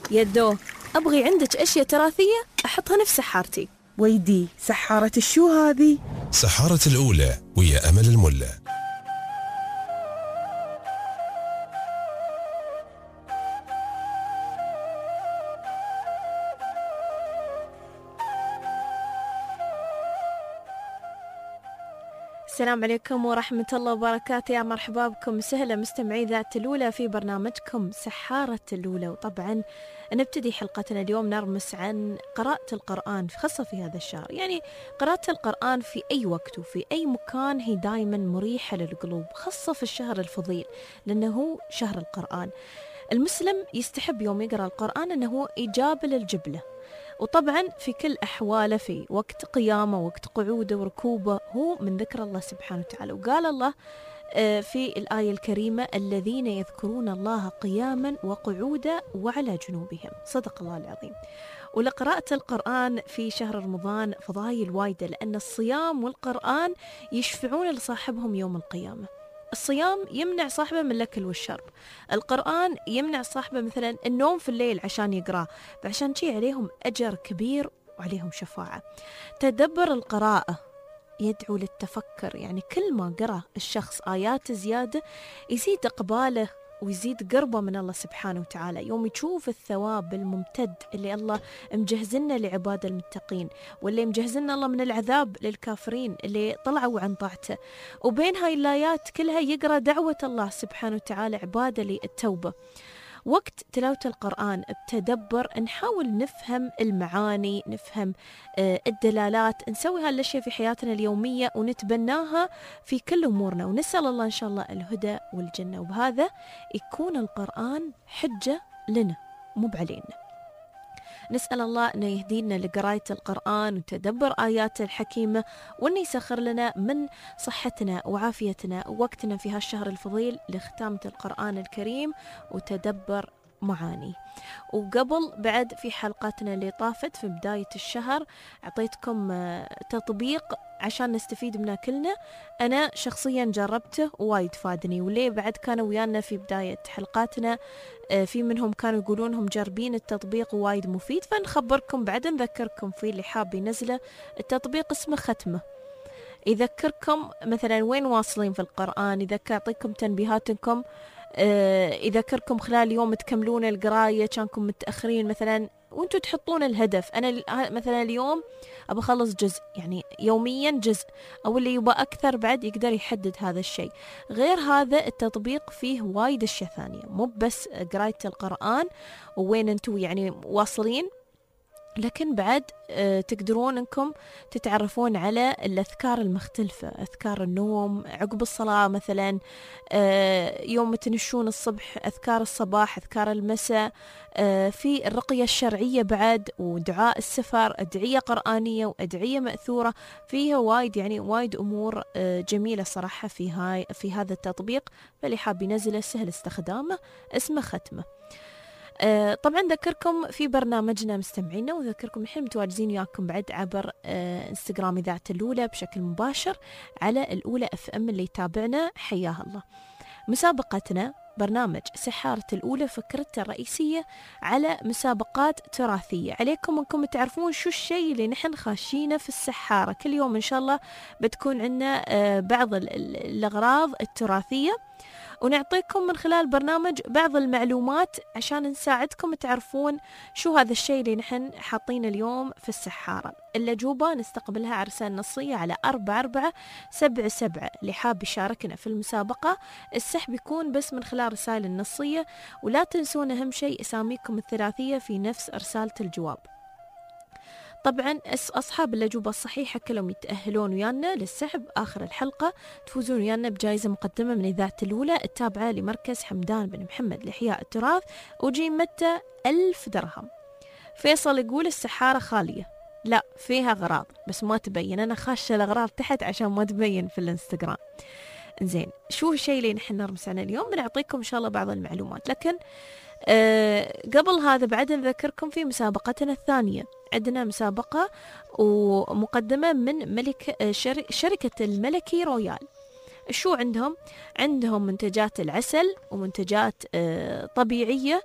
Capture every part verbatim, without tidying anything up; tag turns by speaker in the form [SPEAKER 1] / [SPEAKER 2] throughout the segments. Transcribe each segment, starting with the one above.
[SPEAKER 1] يدو، أبغي عندك أشياء تراثية أحطها في سحارتي.
[SPEAKER 2] ويدي، سحارة الشو هذه؟
[SPEAKER 3] سحارة الأولى ويا أمل الملا.
[SPEAKER 1] السلام عليكم ورحمة الله وبركاته، يا مرحبا بكم سهلا مستمعي ذات الأولى في برنامجكم سحارة الأولى. وطبعا نبتدي حلقتنا اليوم نرمس عن قراءة القرآن خاصة في هذا الشهر. يعني قراءة القرآن في أي وقت وفي أي مكان هي دائما مريحة للقلوب، خاصة في الشهر الفضيل لأنه هو شهر القرآن. المسلم يستحب يوم يقرأ القرآن أنه إجابة للجبلة، وطبعا في كل أحواله، في وقت قيامه وقت قعوده وركوبه هو من ذكر الله سبحانه وتعالى. وقال الله في الآية الكريمة: الذين يذكرون الله قياما وقعودا وعلى جنوبهم. صدق الله العظيم. ولقراءة القرآن في شهر رمضان فضائل وايدة، لأن الصيام والقرآن يشفعون لصاحبهم يوم القيامة. الصيام يمنع صاحبه من الأكل والشرب، القرآن يمنع صاحبه مثلا النوم في الليل عشان يقرأ، فعشان شي عليهم أجر كبير وعليهم شفاعة. تدبر القراءة يدعو للتفكر، يعني كل ما قرأ الشخص آيات زيادة يزيد إقباله ويزيد قربه من الله سبحانه وتعالى. يوم يشوف الثواب الممتد اللي الله مجهزنا لعباد المتقين، واللي مجهزنا الله من العذاب للكافرين اللي طلعوا عن طاعته، وبين هاي الآيات كلها يقرأ دعوة الله سبحانه وتعالى عباده للتوبة. وقت تلاوة القرآن بتدبر نحاول نفهم المعاني، نفهم آه الدلالات، نسوي هالأشياء في حياتنا اليومية ونتبناها في كل أمورنا، ونسأل الله إن شاء الله الهدى والجنة، وبهذا يكون القرآن حجة لنا مو بعلينا. نسأل الله أن يهدينا لقراية القرآن وتدبر آياته الحكيمة، وأن يسخر لنا من صحتنا وعافيتنا ووقتنا في هالشهر الفضيل لختامة القرآن الكريم وتدبر معاني. وقبل بعد في حلقاتنا اللي طافت في بداية الشهر أعطيتكم تطبيق عشان نستفيد منه كلنا. أنا شخصيا جربته ووايد فادني، وليه بعد كانوا ويانا في بداية حلقاتنا في منهم كانوا يقولونهم جربين التطبيق وايد مفيد، فنخبركم بعد نذكركم فيه. اللي حاب ينزله التطبيق اسمه ختمة، يذكركم مثلا وين واصلين في القرآن، يذكر يعطيكم تنبيهاتكم، يذكركم خلال يوم تكملون القراية كانكم متأخرين مثلا، وانتوا تحطون الهدف. أنا مثلا اليوم أبى أخلص جزء، يعني يوميا جزء، أو اللي يبقى أكثر بعد يقدر يحدد هذا الشيء. غير هذا التطبيق فيه وايد أشياء ثانية، مو بس قراية القرآن ووين انتوا يعني واصلين، لكن بعد تقدرون انكم تتعرفون على الأذكار المختلفة، أذكار النوم عقب الصلاة مثلا، يوم تنشون الصبح أذكار الصباح، أذكار المساء، في الرقية الشرعية بعد، ودعاء السفر، أدعية قرآنية وأدعية مأثورة، فيها وايد يعني وايد أمور جميلة صراحة في هاي في هذا التطبيق. فاللي حاب ينزله سهل استخدامه، اسمه ختمة. آه طبعا ذكركم في برنامجنا مستمعينا، وذكركم الحين متواجدين وياكم بعد عبر آه انستغرام ذات الأولى بشكل مباشر على الأولى اف ام. اللي يتابعنا حياه الله. مسابقتنا برنامج سحارة الأولى فكرته الرئيسية على مسابقات تراثية. عليكم أنكم تعرفون شو الشيء اللي نحن خاشينه في السحارة. كل يوم إن شاء الله بتكون عندنا آه بعض الأغراض التراثية، ونعطيكم من خلال برنامج بعض المعلومات عشان نساعدكم تعرفون شو هذا الشيء اللي نحن حاطين اليوم في السحارة. الأجوبة نستقبلها على رسالة نصية على أربعة أربعة سبعة سبعة. اللي حاب يشاركنا في المسابقة السحب يكون بس من خلال رسائل النصية، ولا تنسون أهم شيء أساميكم الثلاثية في نفس رسالة الجواب. طبعا أصحاب الأجوبة الصحيحة كلهم يتأهلون ويانا للسحب آخر الحلقة، تفوزون ويانا بجائزة مقدمة من إذاعة الأولى التابعة لمركز حمدان بن محمد لإحياء التراث، وقيمتها ألف درهم. فيصل يقول السحارة خالية، لا فيها أغراض بس ما تبين، أنا خاشة الأغراض تحت عشان ما تبين في الانستغرام. زين، شو الشيء اللي نحن نرمس عنه اليوم؟ بنعطيكم إن شاء الله بعض المعلومات، لكن أه قبل هذا بعد نذكركم في مسابقتنا الثانية. عندنا مسابقة ومقدمة من ملك شركة الملكي رويال. شو عندهم؟ عندهم منتجات العسل ومنتجات طبيعية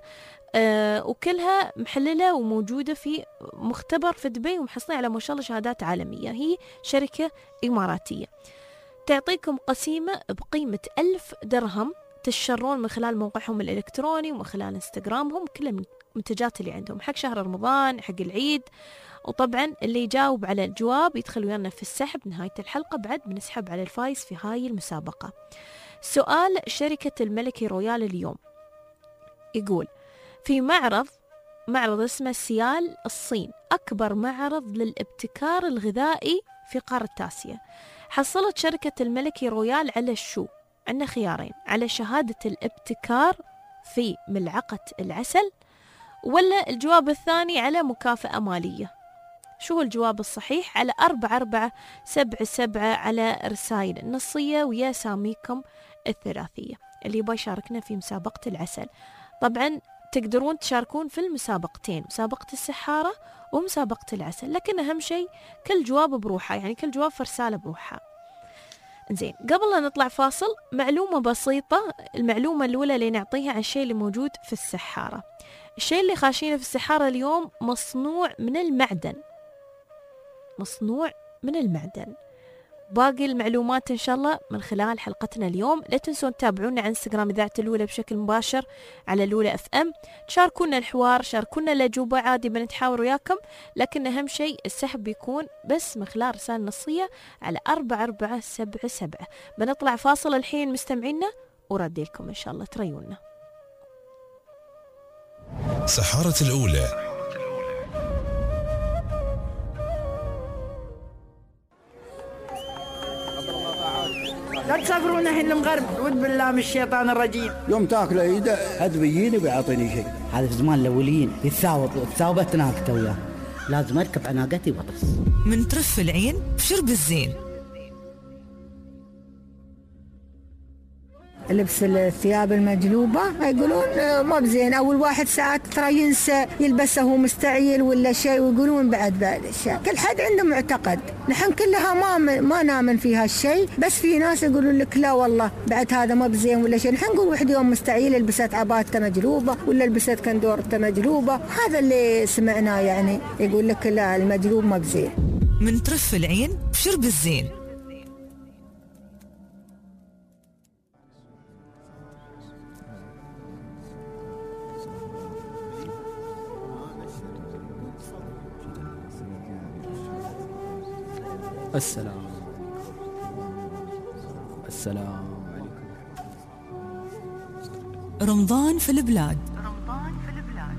[SPEAKER 1] آه وكلها محللة وموجودة في مختبر في دبي ومحصلين على ما شاء الله شهادات عالمية. هي شركة إماراتية تعطيكم قسيمة بقيمة ألف درهم تشترون من خلال موقعهم الإلكتروني ومن خلال انستغرامهم، كل المنتجات اللي عندهم حق شهر رمضان حق العيد. وطبعا اللي يجاوب على الجواب يدخل ويانا في السحب نهاية الحلقة، بعد بنسحب على الفايز في هاي المسابقة. سؤال شركة الملكي رويال اليوم يقول: في معرض معرض اسمه سيال الصين، أكبر معرض للابتكار الغذائي في قارة آسيا، حصلت شركة الملكي رويال على الشو؟ عندنا خيارين: على شهادة الابتكار في ملعقة العسل، ولا الجواب الثاني على مكافأة مالية. شو هو الجواب الصحيح؟ على أربعة أربعة سبعة سبعة على رسائل النصية ويا ساميكم الثلاثية. اللي يبغى يشاركنا في مسابقة العسل طبعا تقدرون تشاركون في المسابقتين، مسابقة السحارة ومسابقة العسل، لكن أهم شيء كل جواب بروحه، يعني كل جواب في رسالة بروحها. زين، قبل لا نطلع فاصل معلومة بسيطة. المعلومة الأولى اللي نعطيها عن الشيء اللي موجود في السحارة. الشيء اللي خاشينه في السحارة اليوم مصنوع من المعدن، مصنوع من المعدن. باقي المعلومات إن شاء الله من خلال حلقتنا اليوم. لا تنسون تتابعونا على انستغرام إذاعة الأولى بشكل مباشر على الأولى اف ام، تشاركونا الحوار، شاركونا الأجوبة، عادي بنتحاور وياكم، لكن أهم شيء السحب بيكون بس من خلال رسالة نصية على أربعة أربعة سبعة سبعة. بنطلع فاصل الحين مستمعينا وردي لكم إن شاء الله تريونا.
[SPEAKER 3] سحارة الأولى.
[SPEAKER 4] لا تسافرون الحين المغرب، ود بالله من الشيطان الرجيم.
[SPEAKER 5] يوم تاكل عيده حد بيجيني بيعطيني شيء.
[SPEAKER 6] هذا في زمان الاوليين يتساوط تساوبت ناقته وياه، لازم اركب على ناقتي واطس.
[SPEAKER 7] من ترف العين بشرب الزين.
[SPEAKER 8] لبس الثياب المجلوبة يقولون ما بزين، أول واحد ساعات ترى ينسى يلبسه هو مستعيل ولا شيء، ويقولون بعد بعد الشيء. كل حد عنده معتقد، نحن كلها ما ما نامن في هالشيء، بس في ناس يقولون لك لا والله بعد هذا ما بزين ولا شيء. نحن نقول واحد يوم مستعيل لبست عباته مجلوبة ولا لبست كندورته مجلوبة، هذا اللي سمعناه يعني. يقول لك لا المجلوب ما بزين.
[SPEAKER 7] من ترف العين بشرب الزين.
[SPEAKER 9] السلام السلام عليكم.
[SPEAKER 7] رمضان في البلاد.
[SPEAKER 10] رمضان في البلاد.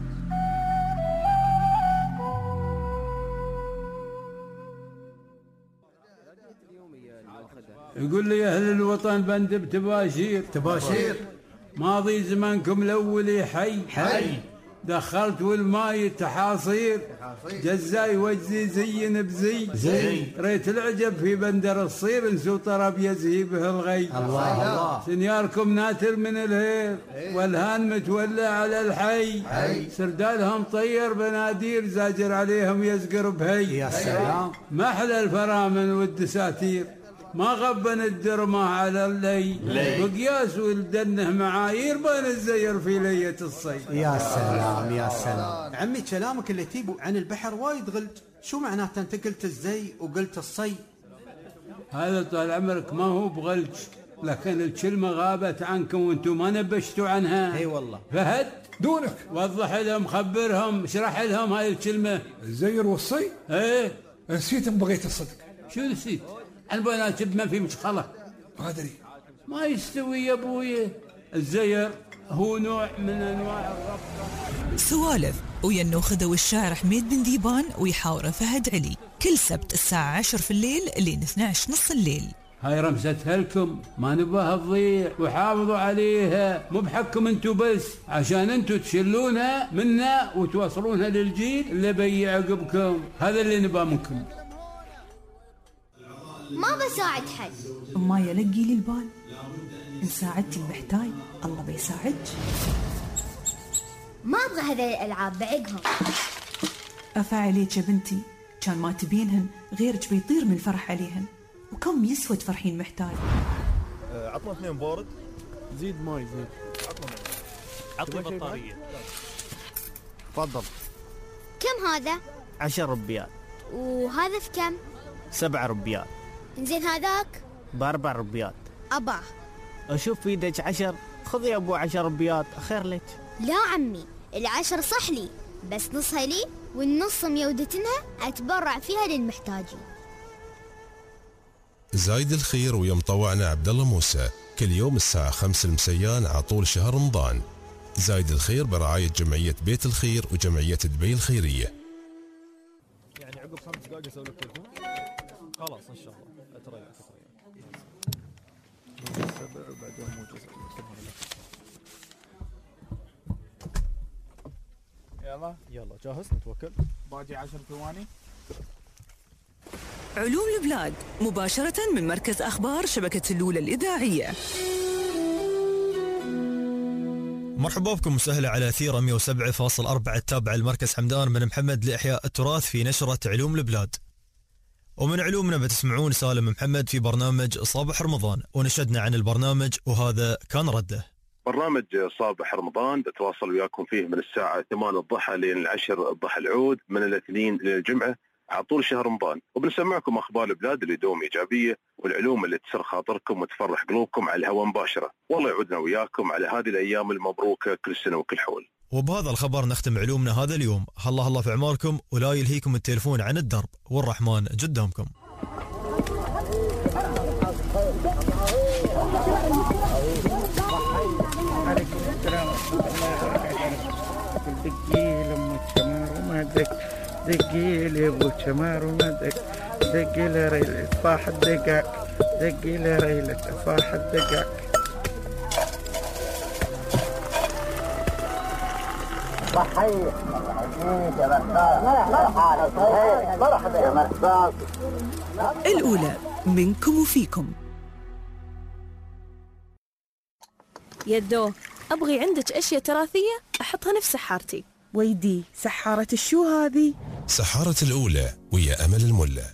[SPEAKER 11] يقول لي أهل الوطن بندب تباشير
[SPEAKER 12] تباشير
[SPEAKER 11] ماضي زمانكم الأولي حي
[SPEAKER 12] حي
[SPEAKER 11] دخلت والماي تحاصير جزاي وجزي زين بزي
[SPEAKER 12] زي
[SPEAKER 11] ريت العجب في بندر الصير نسو طرب يزهي به الغي
[SPEAKER 12] الله الله
[SPEAKER 11] سنياركم ناتر من الهير والهان متولى على الحي
[SPEAKER 12] حي
[SPEAKER 11] سردالهم طير بنادير زاجر عليهم يزقر بهي
[SPEAKER 12] يا سلام
[SPEAKER 11] محلى الفرامن والدساتير ما غبن الدرمة على اللي بقياس ولدنه معايير بين الزير في لية الصيد.
[SPEAKER 12] يا سلام يا سلام عمي، كلامك اللي تيبو عن البحر وايد غلج، شو معناته انت قلت الزي وقلت الصي؟
[SPEAKER 11] هذا طال عمرك ما هو بغلج، لكن الكلمة غابت عنكم وانتم ما نبشتوا عنها.
[SPEAKER 12] اي والله.
[SPEAKER 11] فهد
[SPEAKER 13] دونك
[SPEAKER 11] وضح لهم، خبرهم، اشرح لهم هاي الكلمة.
[SPEAKER 13] الزير والصي؟
[SPEAKER 11] ايه
[SPEAKER 13] نسيت بغيت الصدق.
[SPEAKER 11] شو نسيت؟ أنا بناتب ما في مشخلة.
[SPEAKER 13] ما أدري.
[SPEAKER 11] ما يستوي يا أبوي. الزير هو نوع من أنواع الربطة.
[SPEAKER 7] سوالف ويا النوخذة والشاعر حميد بن ذيبان ويحاوره فهد علي كل سبت الساعة عشر في الليل لين اثني عشر نص الليل.
[SPEAKER 11] هاي رمستها لكم ما نباها تضيع، وحافظوا عليها مو بحكم انتو بس، عشان انتو تشلونها منا وتوصلونها للجيل اللي بيجي عقبكم. هذا اللي نباه منكم.
[SPEAKER 10] ما بساعد حد.
[SPEAKER 14] ما يلقي لي البال، إن ساعدتي المحتاج الله بيساعدك.
[SPEAKER 10] ما أبغى هذه الألعاب بعقهم.
[SPEAKER 14] أفا عليك يا بنتي، كان ما تبينهن غيرك بيطير من الفرح عليهن. وكم يسوى تفرحين محتاج؟
[SPEAKER 15] أه عطنا اثنين بارد.
[SPEAKER 9] زيد ماي زيد.
[SPEAKER 15] عطنا عطنا بطارية. تفضل.
[SPEAKER 10] كم هذا؟
[SPEAKER 15] عشر ربيات.
[SPEAKER 10] وهذا في كم؟
[SPEAKER 15] سبع ربيات.
[SPEAKER 10] إنزين هذاك؟
[SPEAKER 15] بأربع ربيات.
[SPEAKER 10] أباه.
[SPEAKER 15] أشوف في يدك عشر، خذي يا أبو عشر ربيات خير لك.
[SPEAKER 10] لا عمي، العشر صح لي، بس نصها لي والنص ميودتنها أتبرع فيها للمحتاجين.
[SPEAKER 3] زايد الخير ويا مطوعنا عبد الله موسى كل يوم الساعة خمسة المسيان عطول شهر رمضان. زايد الخير برعاية جمعية بيت الخير وجمعية دبي الخيرية.
[SPEAKER 9] يعني عقب خمس دقائق اسوي لك تليفون خلاص ان شاء الله. اتريق اتريق سبع وبعدين موجز. يلا يلا جاهز نتوكل. باقي عشر ثواني.
[SPEAKER 7] علوم البلاد مباشرة من مركز أخبار شبكة اللولة الإذاعية.
[SPEAKER 16] مرحبا بكم وسهلا على أثير مئة وسبعة فاصلة أربعة التابع المركز حمدان من محمد لإحياء التراث في نشرة علوم البلاد. ومن علومنا بتسمعون سالم محمد في برنامج صباح رمضان، ونشدنا عن البرنامج وهذا كان رده.
[SPEAKER 17] برنامج صباح رمضان بتواصل وياكم فيه من الساعة ثمانية الضحى لين العشر الضحى العود، من الاثنين للجمعة على طول شهر رمضان، وبنسمعكم أخبار البلاد اللي دوم إيجابية والعلوم اللي تسر خاطركم وتفرح قلوبكم على الهواء مباشرة. والله يعودنا وياكم على هذه الأيام المبروكة كل سنة وكل حول.
[SPEAKER 16] وبهذا الخبر نختم علومنا هذا اليوم. الله الله في أعماركم ولا يلهيكم التليفون عن الدرب، والرحمن قدامكم.
[SPEAKER 18] دقي لما تشمر وما دق دقي لي ابو تشمر وما دق دقي لي ريلة صاح الدقاق دقي لي ريلة صاح الدقاق.
[SPEAKER 19] صحيح مرحبا يا مرحبا.
[SPEAKER 7] الأولى منكم وفيكم.
[SPEAKER 1] يدو أبغي عندك أشياء تراثية أحطها في سحارتي.
[SPEAKER 2] ويدي سحارة الشو هذه؟
[SPEAKER 3] سحارة الأولى ويا أمل الملا.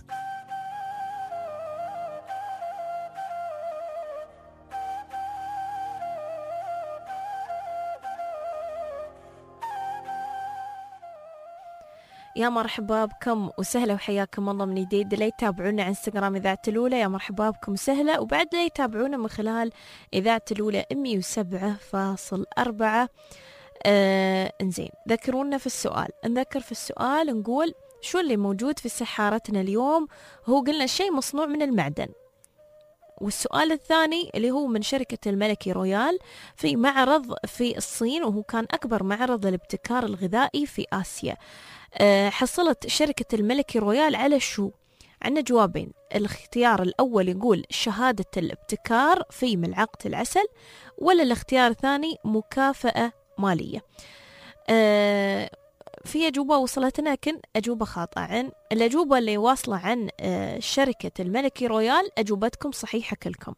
[SPEAKER 1] يا مرحبا بكم وسهلا وحياكم الله من جديد. لا يتابعونا على انستغرام إذاعة الأولى، يا مرحبا بكم وسهلا، وبعد لا يتابعونا من خلال إذاعة الأولى مئة وسبعة فاصلة أربعة. آه انزين، ذكرونا في السؤال. نذكر في السؤال نقول شو اللي موجود في سحارتنا اليوم؟ هو قلنا شيء مصنوع من المعدن. والسؤال الثاني اللي هو من شركة الملكي رويال في معرض في الصين، وهو كان أكبر معرض للابتكار الغذائي في آسيا. أه حصلت شركة الملكي رويال على شو؟ عندنا جوابين. الاختيار الأول يقول شهادة الابتكار في ملعقة العسل، ولا الاختيار الثاني مكافأة مالية. أه في أجوبة وصلتنا لكن أجوبة خاطئة. عن الأجوبة اللي واصلة عن أه شركة الملكي رويال أجوبتكم صحيحة كلكم.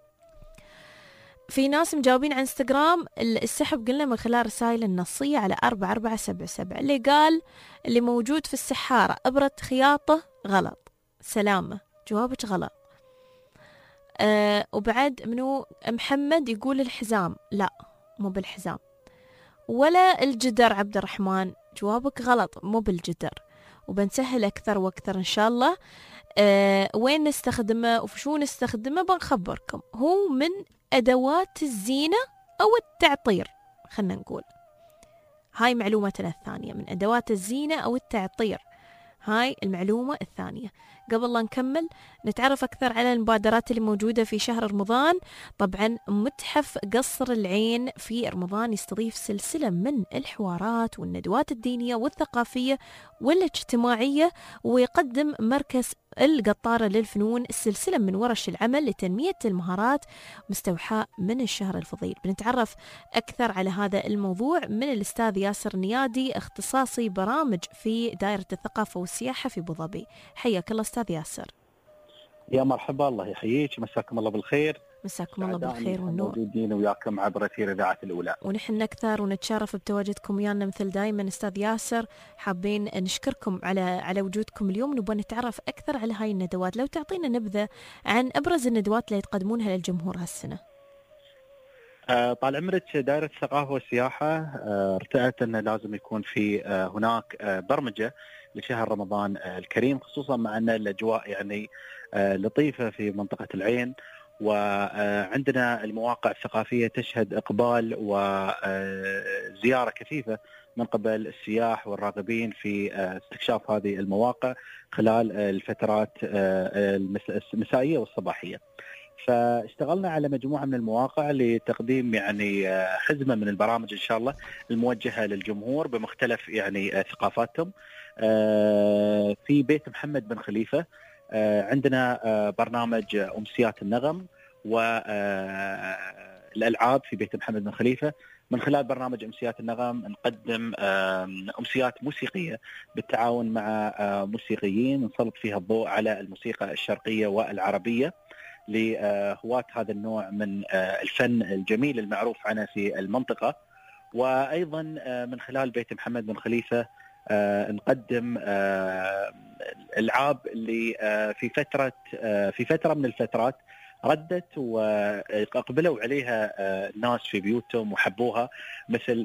[SPEAKER 1] في ناس مجاوبين عن انستغرام. السحب قلنا من خلال رسائل النصية على أربعة أربعة سبعة سبعة. اللي قال اللي موجود في السحارة إبرة خياطة غلط. سلامة، جوابك غلط. أه وبعد منو محمد يقول الحزام، لا مو بالحزام. ولا الجدر عبد الرحمن، جوابك غلط مو بالجدر. وبنسهل أكثر وأكثر إن شاء الله. أه وين نستخدمه وشو نستخدمه بنخبركم. هو من أدوات الزينة أو التعطير، خلنا نقول هاي معلومتنا الثانية، من أدوات الزينة أو التعطير. هاي المعلومة الثانية. قبل لا نكمل نتعرف أكثر على المبادرات اللي موجودة في شهر رمضان. طبعا متحف قصر العين في رمضان يستضيف سلسلة من الحوارات والندوات الدينية والثقافية والاجتماعية، ويقدم مركز القطارة للفنون سلسلة من ورش العمل لتنمية المهارات مستوحاة من الشهر الفضيل. بنتعرف أكثر على هذا الموضوع من الأستاذ ياسر نيادي، اختصاصي برامج في دائرة الثقافة والسياحة في أبو ظبي. حياك الله أستاذ ياسر.
[SPEAKER 20] يا مرحبا، الله يحييك، مساكم الله بالخير.
[SPEAKER 1] مساكم الله بالخير والنور.
[SPEAKER 20] موجودين وياكم عبر أثير إذاعة الأولى.
[SPEAKER 1] ونحن نكثر ونتشرف بتواجدكم ويانا مثل دائما أستاذ ياسر. حابين نشكركم على على وجودكم اليوم. نبغى نتعرف أكثر على هاي الندوات. لو تعطينا نبذة عن أبرز الندوات اللي تقدمونها للجمهور هالسنة.
[SPEAKER 20] طال عمرك دائرة الثقافة والسياحة ارتأت أن لازم يكون في هناك برمجة لشهر رمضان الكريم، خصوصا مع أن الأجواء يعني لطيفة في منطقة العين، وعندنا المواقع الثقافية تشهد إقبال وزيارة كثيفة من قبل السياح والراغبين في استكشاف هذه المواقع خلال الفترات المسائية والصباحية. فاشتغلنا على مجموعة من المواقع لتقديم يعني حزمة من البرامج إن شاء الله الموجهة للجمهور بمختلف يعني ثقافاتهم. في بيت محمد بن خليفة عندنا برنامج أمسيات النغم والألعاب في بيت محمد بن خليفة. من خلال برنامج أمسيات النغم نقدم أمسيات موسيقية بالتعاون مع موسيقيين نسلط فيها الضوء على الموسيقى الشرقية والعربية لهواة هذا النوع من الفن الجميل المعروف عنه في المنطقة. وأيضا من خلال بيت محمد بن خليفة نقدم الألعاب اللي في فترة في فترة من الفترات ردت وأقبلوا عليها الناس في بيوتهم وحبوها، مثل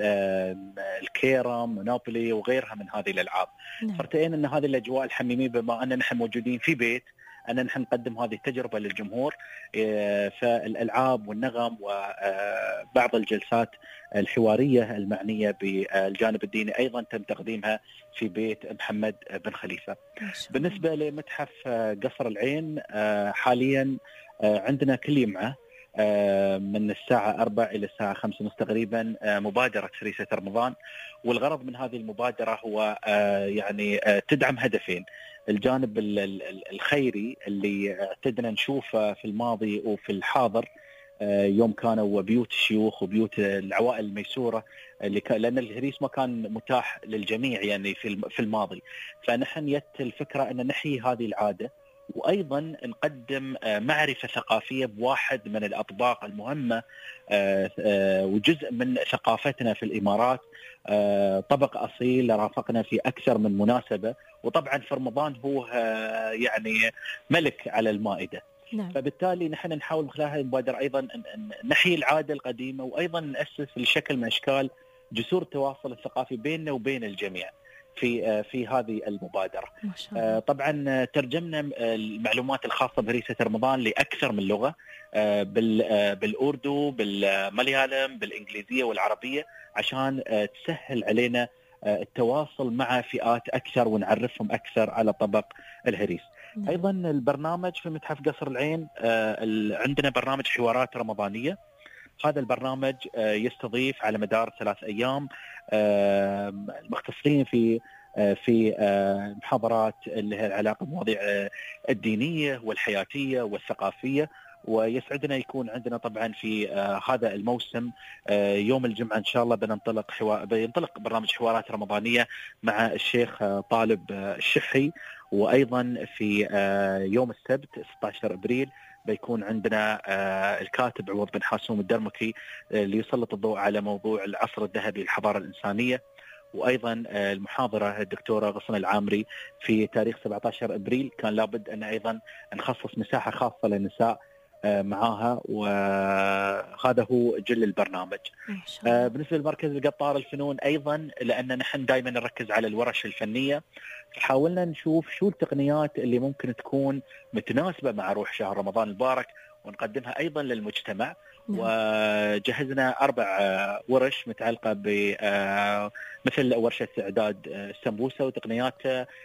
[SPEAKER 20] الكيرم ونابولي وغيرها من هذه الألعاب. فارتئينا أن هذه الأجواء الحميمية بما أننا نحن موجودين في بيت أن نحن نقدم هذه التجربة للجمهور. فالألعاب والنغم وبعض الجلسات الحوارية المعنية بالجانب الديني أيضا تم تقديمها في بيت محمد بن خليفة. بالنسبة لمتحف قصر العين حاليا عندنا كل يمعة من الساعة أربعة إلى الساعة خمسة ونص تقريبا مبادرة فريسة رمضان، والغرض من هذه المبادرة هو يعني تدعم هدفين: الجانب الخيري اللي اعتدنا نشوفه في الماضي وفي الحاضر يوم كانوا بيوت الشيوخ وبيوت العوائل الميسورة، اللي كان لأن الهريس ما كان متاح للجميع يعني في الماضي. فنحن يت الفكرة أن نحيي هذه العادة، وأيضا نقدم معرفة ثقافية بواحد من الأطباق المهمة وجزء من ثقافتنا في الإمارات، طبق أصيل رافقنا في أكثر من مناسبة، وطبعا في رمضان هو يعني ملك على المائدة. نعم. فبالتالي نحن نحاول من خلال هذه المبادرة أيضا نحيي العادة القديمة، وأيضا نأسس لشكل من أشكال جسور التواصل الثقافي بيننا وبين الجميع في في هذه المبادرة. طبعا ترجمنا المعلومات الخاصة بهريسة رمضان لأكثر من لغة، بالأردو، بالمليالم، بالإنجليزية والعربية، عشان تسهل علينا التواصل مع فئات أكثر ونعرفهم أكثر على طبق الهريس. أيضا البرنامج في متحف قصر العين عندنا برنامج حوارات رمضانية. هذا البرنامج يستضيف على مدار ثلاث أيام المختصين في في محاضرات اللي هي العلاقة بمواضيع الدينية والحياتية والثقافية. ويسعدنا يكون عندنا طبعا في هذا الموسم يوم الجمعة إن شاء الله بننطلق حوار بينطلق برنامج حوارات رمضانية مع الشيخ طالب الشحي. وأيضا في يوم السبت ستة عشر أبريل بيكون عندنا الكاتب عوض بن حاسوم الدرمكي اللي يسلط الضوء على موضوع العصر الذهبي للحضارة الإنسانية. وأيضا المحاضرة الدكتورة غصن العامري في تاريخ سبعة عشر أبريل كان لابد أن أيضا نخصص مساحة خاصة للنساء معاها، وهذا هو جل البرنامج. بالنسبة لمركز القطار الفنون أيضا، لأن نحن دائما نركز على الورش الفنية، حاولنا نشوف شو التقنيات اللي ممكن تكون متناسبة مع روح شهر رمضان المبارك ونقدمها أيضا للمجتمع. وجهزنا أربع ورش متعلقة ب مثل ورشة إعداد السمبوسة وتقنيات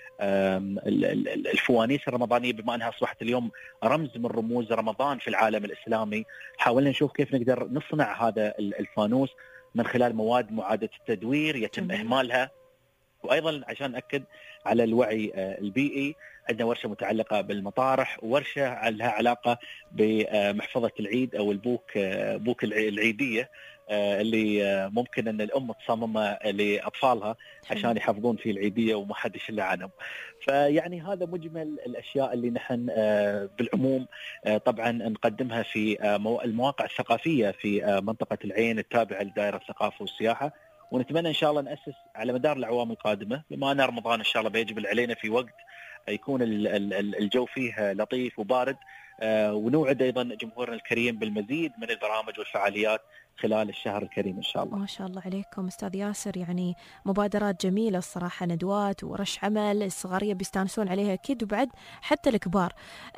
[SPEAKER 20] الفوانيس الرمضانية، بما أنها أصبحت اليوم رمز من رموز رمضان في العالم الإسلامي. حاولنا نشوف كيف نقدر نصنع هذا الفانوس من خلال مواد معادة التدوير يتم إهمالها. وأيضا عشان نأكد على الوعي البيئي عندنا ورشة متعلقة بالمطارح، وورشة لها علاقة بمحفظة العيد أو البوك بوك العيدية اللي ممكن أن الأم تصممها لأطفالها عشان يحفظون فيه العيدية وما حد يشل عنهم. فيعني هذا مجمل الأشياء اللي نحن بالعموم طبعا نقدمها في المواقع الثقافية في منطقة العين التابعة لدائرة الثقافة والسياحة. ونتمنى إن شاء الله نأسس على مدار الأعوام القادمة، بما أن رمضان إن شاء الله بيجب علينا في وقت يكون الجو فيه لطيف وبارد، ونوعد أيضا جمهورنا الكريم بالمزيد من البرامج والفعاليات خلال الشهر الكريم إن شاء الله.
[SPEAKER 1] ما شاء الله عليكم أستاذ ياسر، يعني مبادرات جميلة الصراحة، ندوات ورش عمل الصغارية بيستانسون عليها أكيد، وبعد حتى الكبار.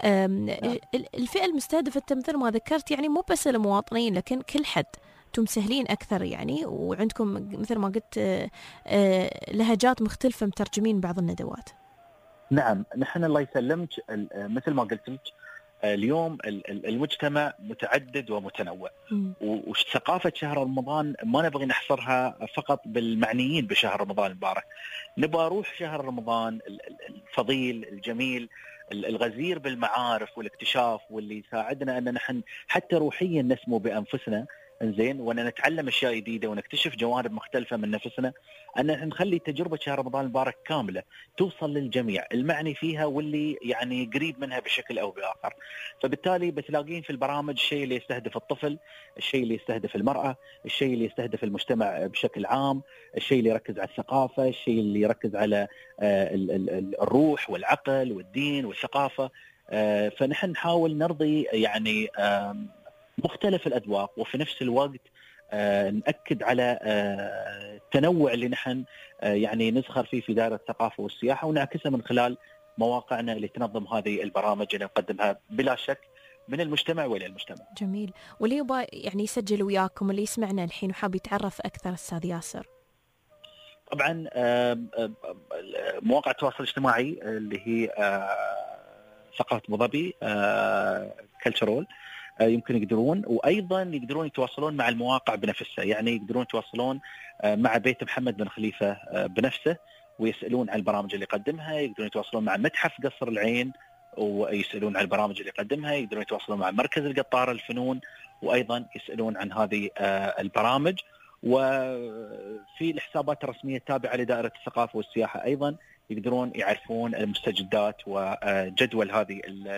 [SPEAKER 1] الفئة المستهدفة مثل ما ذكرت يعني مو بس المواطنين لكن كل حد، أنتم مسهلين أكثر يعني، وعندكم مثل ما قلت لهجات مختلفة مترجمين بعض الندوات.
[SPEAKER 20] نعم، نحن الله يسلمك مثل ما قلت لك اليوم المجتمع متعدد ومتنوع، وثقافة شهر رمضان ما نبغي نحصرها فقط بالمعنيين بشهر رمضان المبارك، نبغى روح شهر رمضان الفضيل الجميل الغزير بالمعارف والاكتشاف، واللي يساعدنا أن نحن حتى روحيا نسمو بأنفسنا انزين، وأن نتعلم أشياء جديدة ونكتشف جوانب مختلفة من نفسنا، أن نخلي تجربة شهر رمضان المبارك كاملة توصل للجميع المعني فيها واللي يعني قريب منها بشكل أو بآخر. فبالتالي بتلاقين في البرامج الشيء اللي يستهدف الطفل، الشيء اللي يستهدف المرأة، الشيء اللي يستهدف المجتمع بشكل عام، الشيء اللي يركز على الثقافة، الشيء اللي يركز على الروح والعقل والدين والثقافة. فنحن نحاول نرضي يعني مختلف الأذواق، وفي نفس الوقت آه نأكد على آه التنوع اللي نحن آه يعني نزخر فيه في دائرة الثقافة والسياحة، ونعكسها من خلال مواقعنا اللي تنظم هذه البرامج اللي نقدمها بلا شك من المجتمع وإلى المجتمع.
[SPEAKER 1] جميل. واللي يبغى يعني يسجل وياكم، اللي يسمعنا الحين وحاب يتعرف أكثر أستاذ ياسر؟
[SPEAKER 20] طبعا آه مواقع التواصل الاجتماعي اللي هي آه ثقافة أبو ظبي آه كلتشرول، يمكن يقدرون، وأيضا يقدرون يتواصلون مع المواقع بنفسها، يعني يقدرون يتواصلون مع بيت محمد بن خليفة بنفسه ويسألون عن البرامج اللي يقدمها، يقدرون يتواصلون مع متحف قصر العين ويسألون عن البرامج اللي يقدمها، يقدرون يتواصلون مع مركز القطارة للفنون وأيضا يسألون عن هذه البرامج. وفي الحسابات الرسمية التابعة لدائرة الثقافة والسياحة أيضا يقدرون يعرفون المستجدات وجدول هذه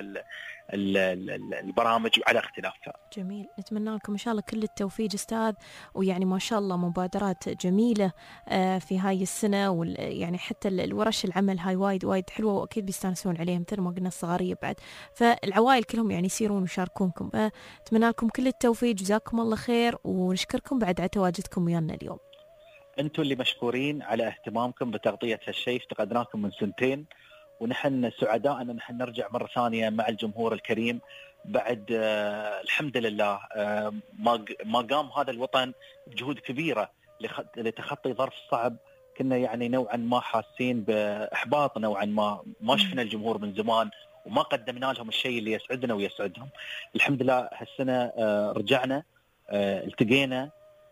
[SPEAKER 20] البرامج على اختلافها.
[SPEAKER 1] جميل، نتمنى لكم إن شاء الله كل التوفيق أستاذ، ويعني ما شاء الله مبادرات جميلة في هاي السنة، ويعني حتى الورش العمل هاي وايد وايد حلوة، وأكيد بيستانسون عليها مثل ما قلنا الصغارية بعد، فالعوائل كلهم يعني يصيرون ويشاركونكم. أتمنى لكم كل التوفيق، جزاكم الله خير، ونشكركم بعد على تواجدكم ويانا اليوم.
[SPEAKER 20] أنتم اللي مشكورين على اهتمامكم بتغطية هالشيء، افتقدناكم من سنتين، ونحن سعداء أن نحن نرجع مرة ثانية مع الجمهور الكريم بعد آه الحمد لله آه ما ما قام هذا الوطن بجهود كبيرة لتخطي ظرف صعب. كنا يعني نوعا ما حاسين بإحباط نوعا ما، ما شفنا الجمهور من زمان وما قدمنا لهم الشيء اللي يسعدنا ويسعدهم. الحمد لله هالسنة آه رجعنا آه التقينا،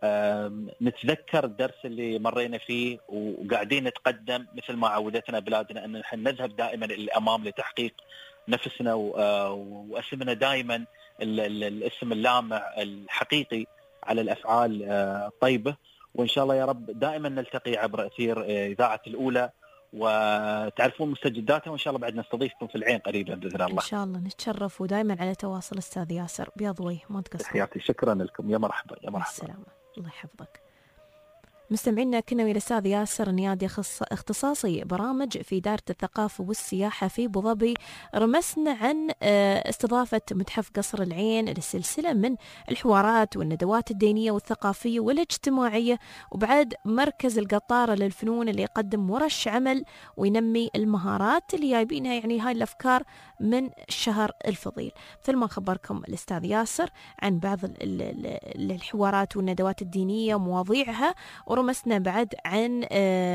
[SPEAKER 20] نتذكر الدرس اللي مرينا فيه وقاعدين نتقدم مثل ما عودتنا بلادنا أن نحن نذهب دائما للأمام لتحقيق نفسنا واسمنا دائما الاسم اللامع الحقيقي على الأفعال الطيبة. وإن شاء الله يا رب دائما نلتقي عبر أثير إذاعة الأولى وتعرفون مستجداتها، وإن شاء الله بعد نستضيفكم في العين قريبا بإذن الله.
[SPEAKER 1] إن شاء الله نتشرف، ودائما على تواصل أستاذ ياسر، بيض وجه ما تقصر.
[SPEAKER 20] تحياتي، شكرا لكم، يا مرحبا يا مرحبا.
[SPEAKER 1] السلامة، الله يحفظك. مستمعينا كنا ويا الأستاذ ياسر نيادي اختصاصي برامج في دائرة الثقافة والسياحة في أبو ظبي، رمسنا عن استضافة متحف قصر العين للسلسلة من الحوارات والندوات الدينية والثقافية والاجتماعية، وبعد مركز القطارة للفنون اللي يقدم ورش عمل وينمي المهارات اللي جايبينها يعني هاي الأفكار من الشهر الفضيل. مثل ما خبركم الأستاذ ياسر عن بعض الحوارات والندوات الدينية ومواضيعها، ورمسنا بعد عن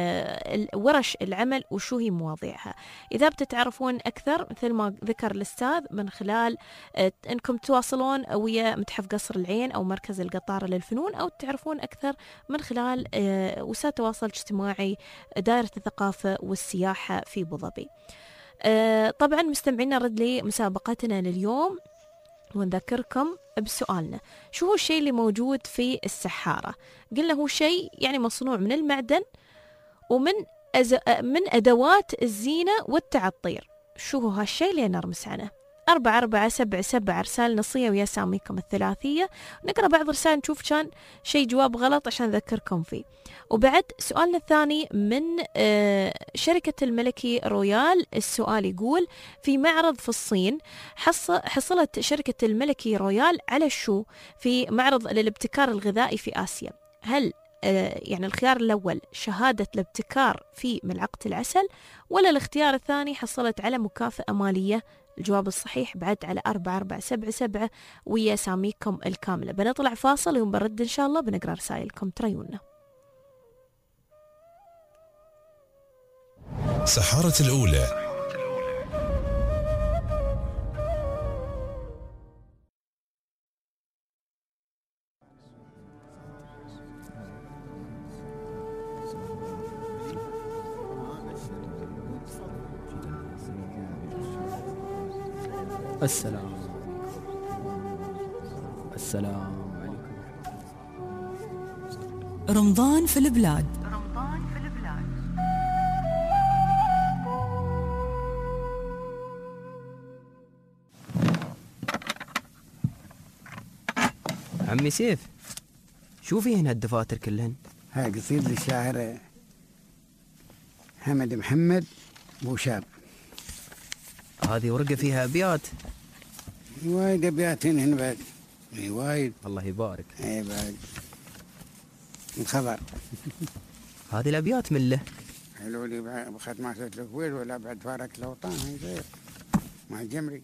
[SPEAKER 1] ورش العمل وشو هي مواضيعها. إذا بتتعرفون أكثر مثل ما ذكر الأستاذ من خلال أنكم تواصلون ويا متحف قصر العين أو مركز القطارة للفنون، أو تعرفون أكثر من خلال وسائل التواصل الاجتماعي دائرة الثقافة والسياحة في أبو ظبي. طبعا مستمعينا رد لي مسابقتنا لليوم، ونذكركم بسؤالنا: شو هو الشيء اللي موجود في السحارة؟ قلنا هو شيء يعني مصنوع من المعدن ومن أز... من أدوات الزينة والتعطير. شو هو هالشيء اللي نرمس عنه؟ أربعة أربعة سبعة سبعة رسالة نصية ويا ساميكم الثلاثية. نقرأ بعض رسائل نشوف كان شيء جواب غلط عشان نذكركم فيه. وبعد سؤالنا الثاني من شركة الملكي رويال. السؤال يقول في معرض في الصين حصلت شركة الملكي رويال على شو في معرض للابتكار الغذائي في آسيا؟ هل يعني الخيار الأول شهادة الابتكار في ملعقة العسل، ولا الاختيار الثاني حصلت على مكافأة مالية؟ الجواب الصحيح بعد على أربعة أربعة سبعة سبعة ويا ساميكم الكاملة. بنطلع فاصل ويوم برد إن شاء الله بنقرأ رسائلكم تريونا.
[SPEAKER 3] سحارة الأولى.
[SPEAKER 15] السلام السلام عليكم.
[SPEAKER 7] رمضان في البلاد.
[SPEAKER 14] رمضان في البلاد.
[SPEAKER 15] عمي سيف، شو فيهن هالدفاتر كلهن؟
[SPEAKER 5] هاي قصيدة للشاعر حمد محمد بوشاب.
[SPEAKER 15] هذه ورقة فيها أبيات.
[SPEAKER 5] وايد أبيات هن بعد. اي وايد.
[SPEAKER 15] الله يبارك.
[SPEAKER 5] اي بعد. الخبر.
[SPEAKER 15] هذه الأبيات من له.
[SPEAKER 5] حلو لي بخد ما سويت الكويت ولا بعد فارق الأوطان هاي زين. مع الجمري.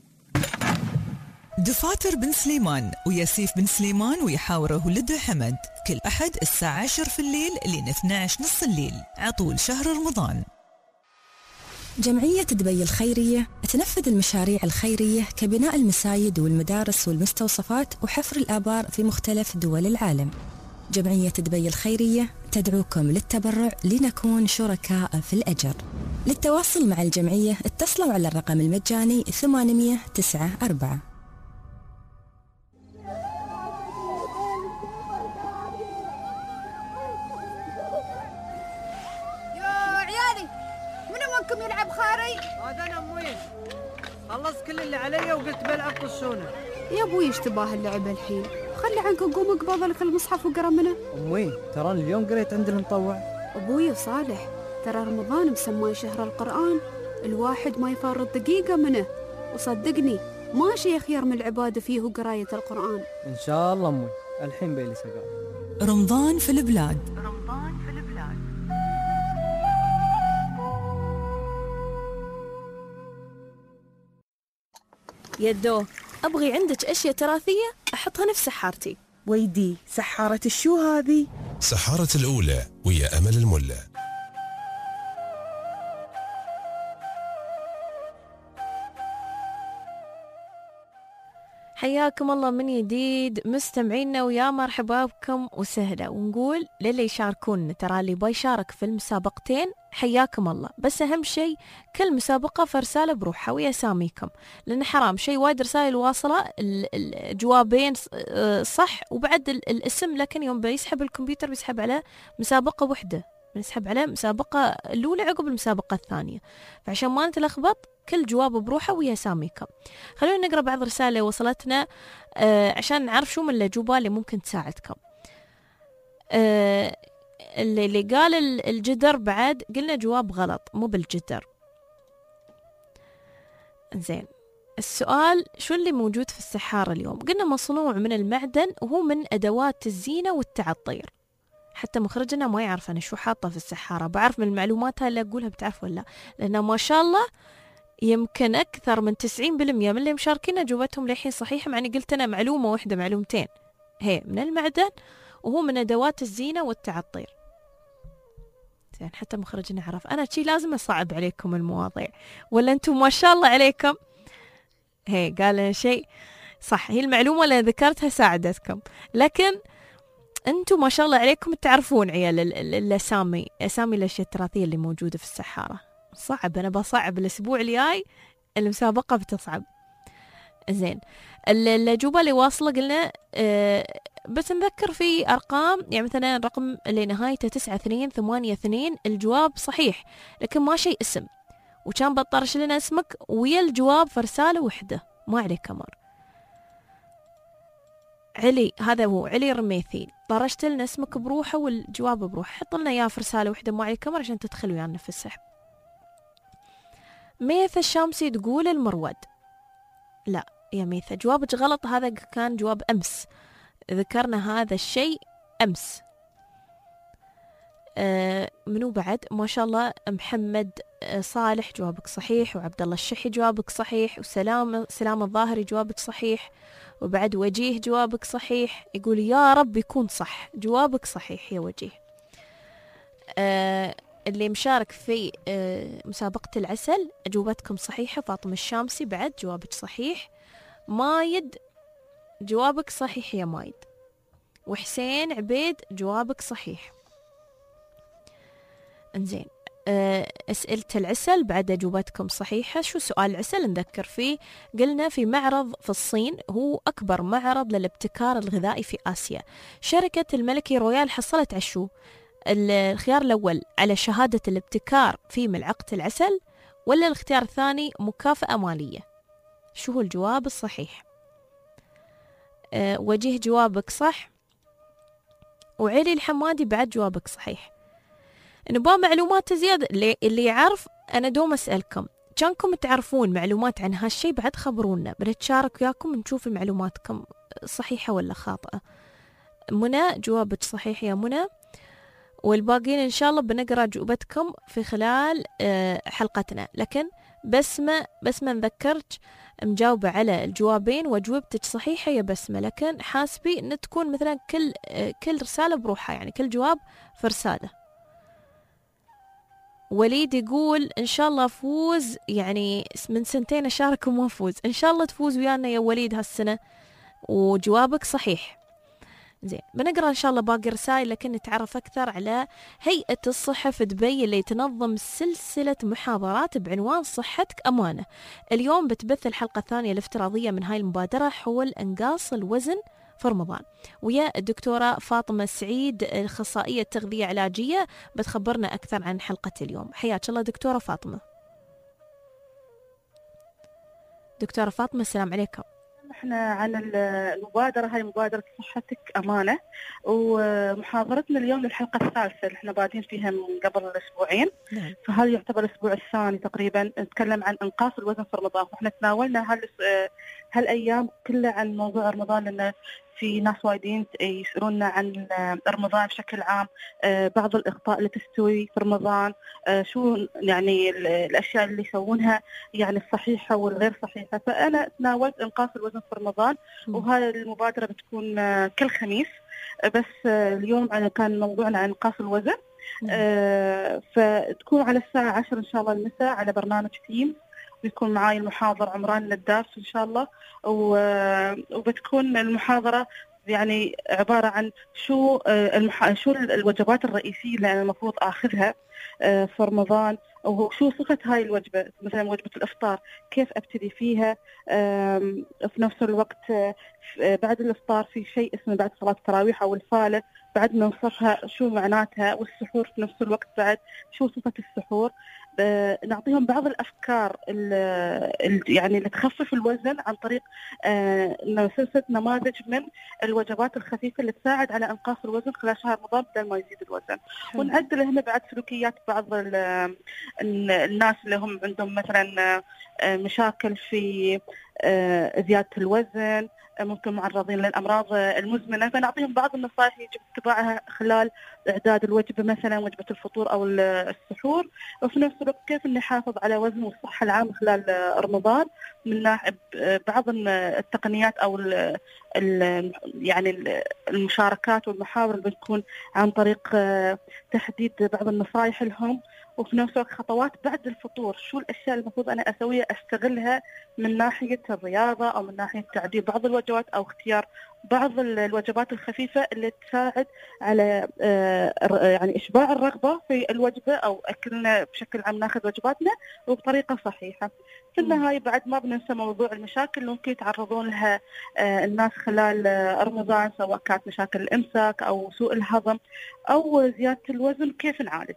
[SPEAKER 7] دفاتر بن سليمان وياسيف بن سليمان ويحاوره ولده حمد كل أحد الساعة عشر في الليل لين اثني عشر نص الليل عطول شهر رمضان.
[SPEAKER 21] جمعية دبي الخيرية تنفذ المشاريع الخيرية كبناء المساجد والمدارس والمستوصفات وحفر الآبار في مختلف دول العالم. جمعية دبي الخيرية تدعوكم للتبرع لنكون شركاء في الأجر. للتواصل مع الجمعية اتصلوا على الرقم المجاني ثمانمئة وتسعة أربعة.
[SPEAKER 22] منكم يلعب خاري؟
[SPEAKER 4] هذا انا امي خلصت كل اللي علي وقلت بلعب طشونه.
[SPEAKER 22] يا ابوي ايش تباه اللعبه الحين؟ خلي عنك قوم اقبض لك المصحف وقرا منه.
[SPEAKER 4] امي ترى اليوم قريت عند المطوع.
[SPEAKER 22] ابوي صالح ترى رمضان مسمى شهر القرآن، الواحد ما يفارط دقيقه منه، وصدقني ما شيء خير من العباده فيه وقرايه القرآن.
[SPEAKER 4] ان شاء الله امي الحين بيلي سقاط.
[SPEAKER 7] رمضان في البلاد.
[SPEAKER 14] رمضان في البلاد.
[SPEAKER 1] يدو أبغي عندك أشياء تراثية أحطها في سحارتي.
[SPEAKER 2] ويدي سحارة الشو هذه؟
[SPEAKER 3] سحارة الأولى ويا أمل الملا.
[SPEAKER 1] حياكم الله من جديد مستمعينا ويا مرحبا بكم وسهلا. ونقول للي يشاركون ترى اللي بيشارك في المسابقتين حياكم الله، بس أهم شيء كل مسابقة فرسالة بروحها ويا ساميكم، لأن حرام شيء وايد رسائل واصلة الجوابين صح وبعد الاسم، لكن يوم بيسحب الكمبيوتر بيسحب على مسابقة وحدة، بنسحب على مسابقة الأولى عقب المسابقة الثانية، فعشان ما نتلخبط كل جواب بروحه ويا ساميكم. خلونا نقرأ بعض الرسائل اللي وصلتنا آه عشان نعرف شو من الأجوبة اللي ممكن تساعدكم. آه اللي, اللي قال الجدر بعد قلنا جواب غلط، مو بالجدر. زين السؤال شو اللي موجود في السحارة اليوم؟ قلنا مصنوع من المعدن وهو من أدوات الزينة والتعطير. حتى مخرجنا ما يعرف أنا شو حاطة في السحارة، بعرف من المعلومات اللي أقولها بتعرف ولا، لأنه ما شاء الله يمكن أكثر من تسعين بالمئة من اللي مشاركين أجوبتهم للحين صحيحة، معني قلت أنا معلومة واحدة معلومتين. هي من المعدن وهو من أدوات الزينة والتعطير. زين حتى مخرجنا عرف. أنا شي لازم أصعب عليكم المواضيع ولا أنتم ما شاء الله عليكم؟ هي قال شيء صح، هي المعلومة اللي ذكرتها ساعدتكم، لكن أنتم ما شاء الله عليكم تعرفون عيال الأسامي، أسامي الأشياء التراثية اللي موجودة في السحارة. صعب، أنا بصعب الأسبوع الجاي المسابقة بتصعب. زين الأجوبة اللي واصلة قلنا أه بس نذكر في أرقام، يعني مثلا الرقم اللي نهايته تسعة اثنين ثمانية اثنين الجواب صحيح، لكن ما شيء اسم، وكان بطرش لنا اسمك ويا الجواب فرسالة وحدة، ما عليه كمر. علي، هذا هو علي الرميثي، طرشت لنا اسمك بروحه والجواب بروحه، حط لنا اياه في رسالة واحدة ما عليه كمر عشان تدخل ويانا في السحب. ميثة الشامسي تقول المرود. لا يا ميثة، جوابك غلط، هذا كان جواب أمس، ذكرنا هذا الشيء أمس. آه منو بعد؟ ما شاء الله محمد صالح جوابك صحيح، وعبد الله الشحي جوابك صحيح، وسلام سلام الظاهري جوابك صحيح، وبعد وجيه جوابك صحيح. يقول يا رب يكون صح، جوابك صحيح يا وجيه. آه اللي مشارك في آه مسابقة العسل أجوبتكم صحيحة. فاطمة الشامسي بعد جوابك صحيح. مايد جوابك صحيح يا مايد. وحسين عبيد جوابك صحيح. انزين، أسئلة العسل بعد أجوبتكم صحيحة. شو سؤال العسل نذكر فيه؟ قلنا في معرض في الصين، هو أكبر معرض للابتكار الغذائي في آسيا. شركة الملكي رويال حصلت على شو؟ الخيار الأول على شهادة الابتكار في ملعقة العسل، ولا الاختيار الثاني مكافأة مالية؟ شو هو الجواب الصحيح؟ أه وجيه جوابك صح، وعلي الحمادي بعد جوابك صحيح. نبغى معلومات زيادة، اللي, اللي يعرف أنا دوم أسألكم، كانكم تعرفون معلومات عن هالشي بعد خبرونا، بنتشارك وياكم نشوف معلوماتكم صحيحة ولا خاطئة. منى جوابك صحيح يا منى، والباقيين إن شاء الله بنقرأ جوابتكم في خلال حلقتنا. لكن بسمة بسمة نذكرك مجاوبة على الجوابين وجوابتك صحيحة يا بسمة، لكن حاسبي أن تكون مثلا كل كل رسالة بروحها، يعني كل جواب في رسالة. وليد يقول إن شاء الله فوز، يعني من سنتين أشارك وما فوز، إن شاء الله تفوز ويانا يا وليد هالسنة، وجوابك صحيح. زين، بنقرأ إن شاء الله باقي رسائل، لكن نتعرف أكثر على هيئة الصحة في دبي اللي تنظم سلسلة محاضرات بعنوان صحتك أمانة. اليوم بتبث الحلقة الثانية الافتراضية من هاي المبادرة حول إنقاص الوزن في رمضان، ويا الدكتورة فاطمة سعيد الأخصائية التغذية العلاجية بتخبرنا أكثر عن حلقة اليوم. حياك الله دكتورة فاطمة. دكتورة فاطمة السلام عليكم.
[SPEAKER 6] احنا عن المبادرة، هاي مبادرة صحتك أمانة، ومحاضرتنا اليوم للحلقة الثالثة اللي احنا بادين فيها من قبل أسبوعين.
[SPEAKER 1] نعم.
[SPEAKER 6] فهذا يعتبر الأسبوع الثاني تقريبا، نتكلم عن إنقاص الوزن في رمضان. فاحنا تناولنا هال هالأيام كلها عن موضوع رمضان، لأن في ناس وايدين يسألونا عن رمضان بشكل عام، بعض الأخطاء اللي تستوي في رمضان، شو يعني الأشياء اللي يسوونها يعني الصحيحة والغير صحيحة. فأنا تناولت إنقاص الوزن في رمضان، وهذه المبادرة بتكون كل خميس، بس اليوم كان موضوعنا عن إنقاص الوزن. فتكون على الساعة عشر إن شاء الله المساء على برنامج تيم، بيكون معاي المحاضر عمران النداس إن شاء الله، وبتكون المحاضرة يعني عبارة عن شو المح... شو الوجبات الرئيسية اللي أنا المفروض آخذها في رمضان، وشو صفة هاي الوجبة. مثلا وجبة الإفطار كيف أبتدي فيها، في نفس الوقت بعد الإفطار في شيء اسمه بعد صلاة التراويح أو الفالة، بعد ما نصفها شو معناتها، والسحور في نفس الوقت بعد شو صفة السحور. نعطيهم بعض الأفكار يعني اللي تخفف الوزن عن طريق سلسلة نماذج من الوجبات الخفيفة اللي تساعد على إنقاص الوزن خلال شهر رمضان بدل ما يزيد الوزن. ونعدل هنا بعد سلوكيات بعض الناس اللي هم عندهم مثلا مشاكل في زيادة الوزن، ممكن معرضين للأمراض المزمنة، فنعطيهم بعض النصائح يجب اتباعها خلال إعداد الوجبة، مثلا وجبة الفطور أو السحور. وفي نفس الوقت كيف نحافظ على وزن والصحة العامة خلال رمضان من ناحية بعض التقنيات أو ال ال يعني المشاركات والمحاور اللي بتكون عن طريق تحديد بعض النصائح لهم. وفي نفس الوقت خطوات بعد الفطور، شو الأشياء المفروض أنا أسويها أستغلها من ناحية الرياضة أو من ناحية تعديل بعض الوجبات أو اختيار بعض الوجبات الخفيفة اللي تساعد على يعني إشباع الرغبة في الوجبة أو أكلنا بشكل عام، ناخذ وجباتنا وبطريقة صحيحة. في النهاية بعد ما بننسى موضوع المشاكل اللي ممكن يتعرضون لها الناس خلال رمضان، سواء كانت مشاكل الإمساك أو سوء الهضم أو زيادة الوزن، كيف نعالجها.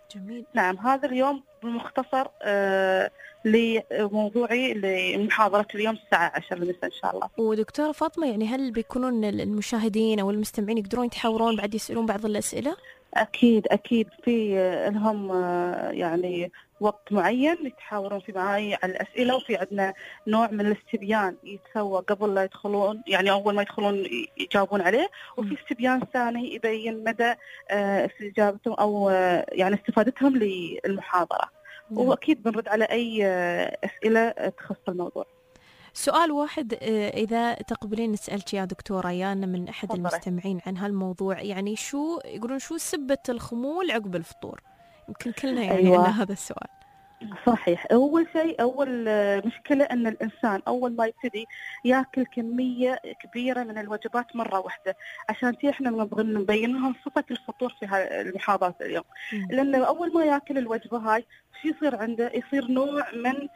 [SPEAKER 1] جميل.
[SPEAKER 6] نعم، هذا اليوم بالمختصر آه لموضوعي لمحاضرة اليوم الساعة عشرة المساء إن شاء الله.
[SPEAKER 1] ودكتورة فاطمة، يعني هل بيكونون المشاهدين أو المستمعين يقدرون يتحاورون بعد يسألون بعض الأسئلة؟
[SPEAKER 6] أكيد أكيد، في لهم يعني وقت معين يتحاورون في معي على الأسئلة، وفي عندنا نوع من الاستبيان يتسوى قبل لا يدخلون، يعني أول ما يدخلون يجاوبون عليه، وفي استبيان ثاني يبين مدى استجابتهم أو يعني استفادتهم للمحاضرة. وأكيد بنرد على أي أسئلة تخص الموضوع.
[SPEAKER 1] سؤال واحد إذا تقبلين نسألك يا دكتورة يانا من أحد المستمعين عن هالموضوع، يعني شو يقولون شو سبة الخمول عقب الفطور؟ يمكن كلنا يعني أيوة. عندنا هذا السؤال.
[SPEAKER 6] صحيح. أول شيء، أول مشكلة أن الإنسان أول ما يبتدي يأكل كمية كبيرة من الوجبات مرة واحدة، عشان تي إحنا نبغى نبين لهم صفة الفطور في المحاضرات اليوم. لأن أول ما يأكل الوجبة هاي شو يصير عنده؟ يصير نوع من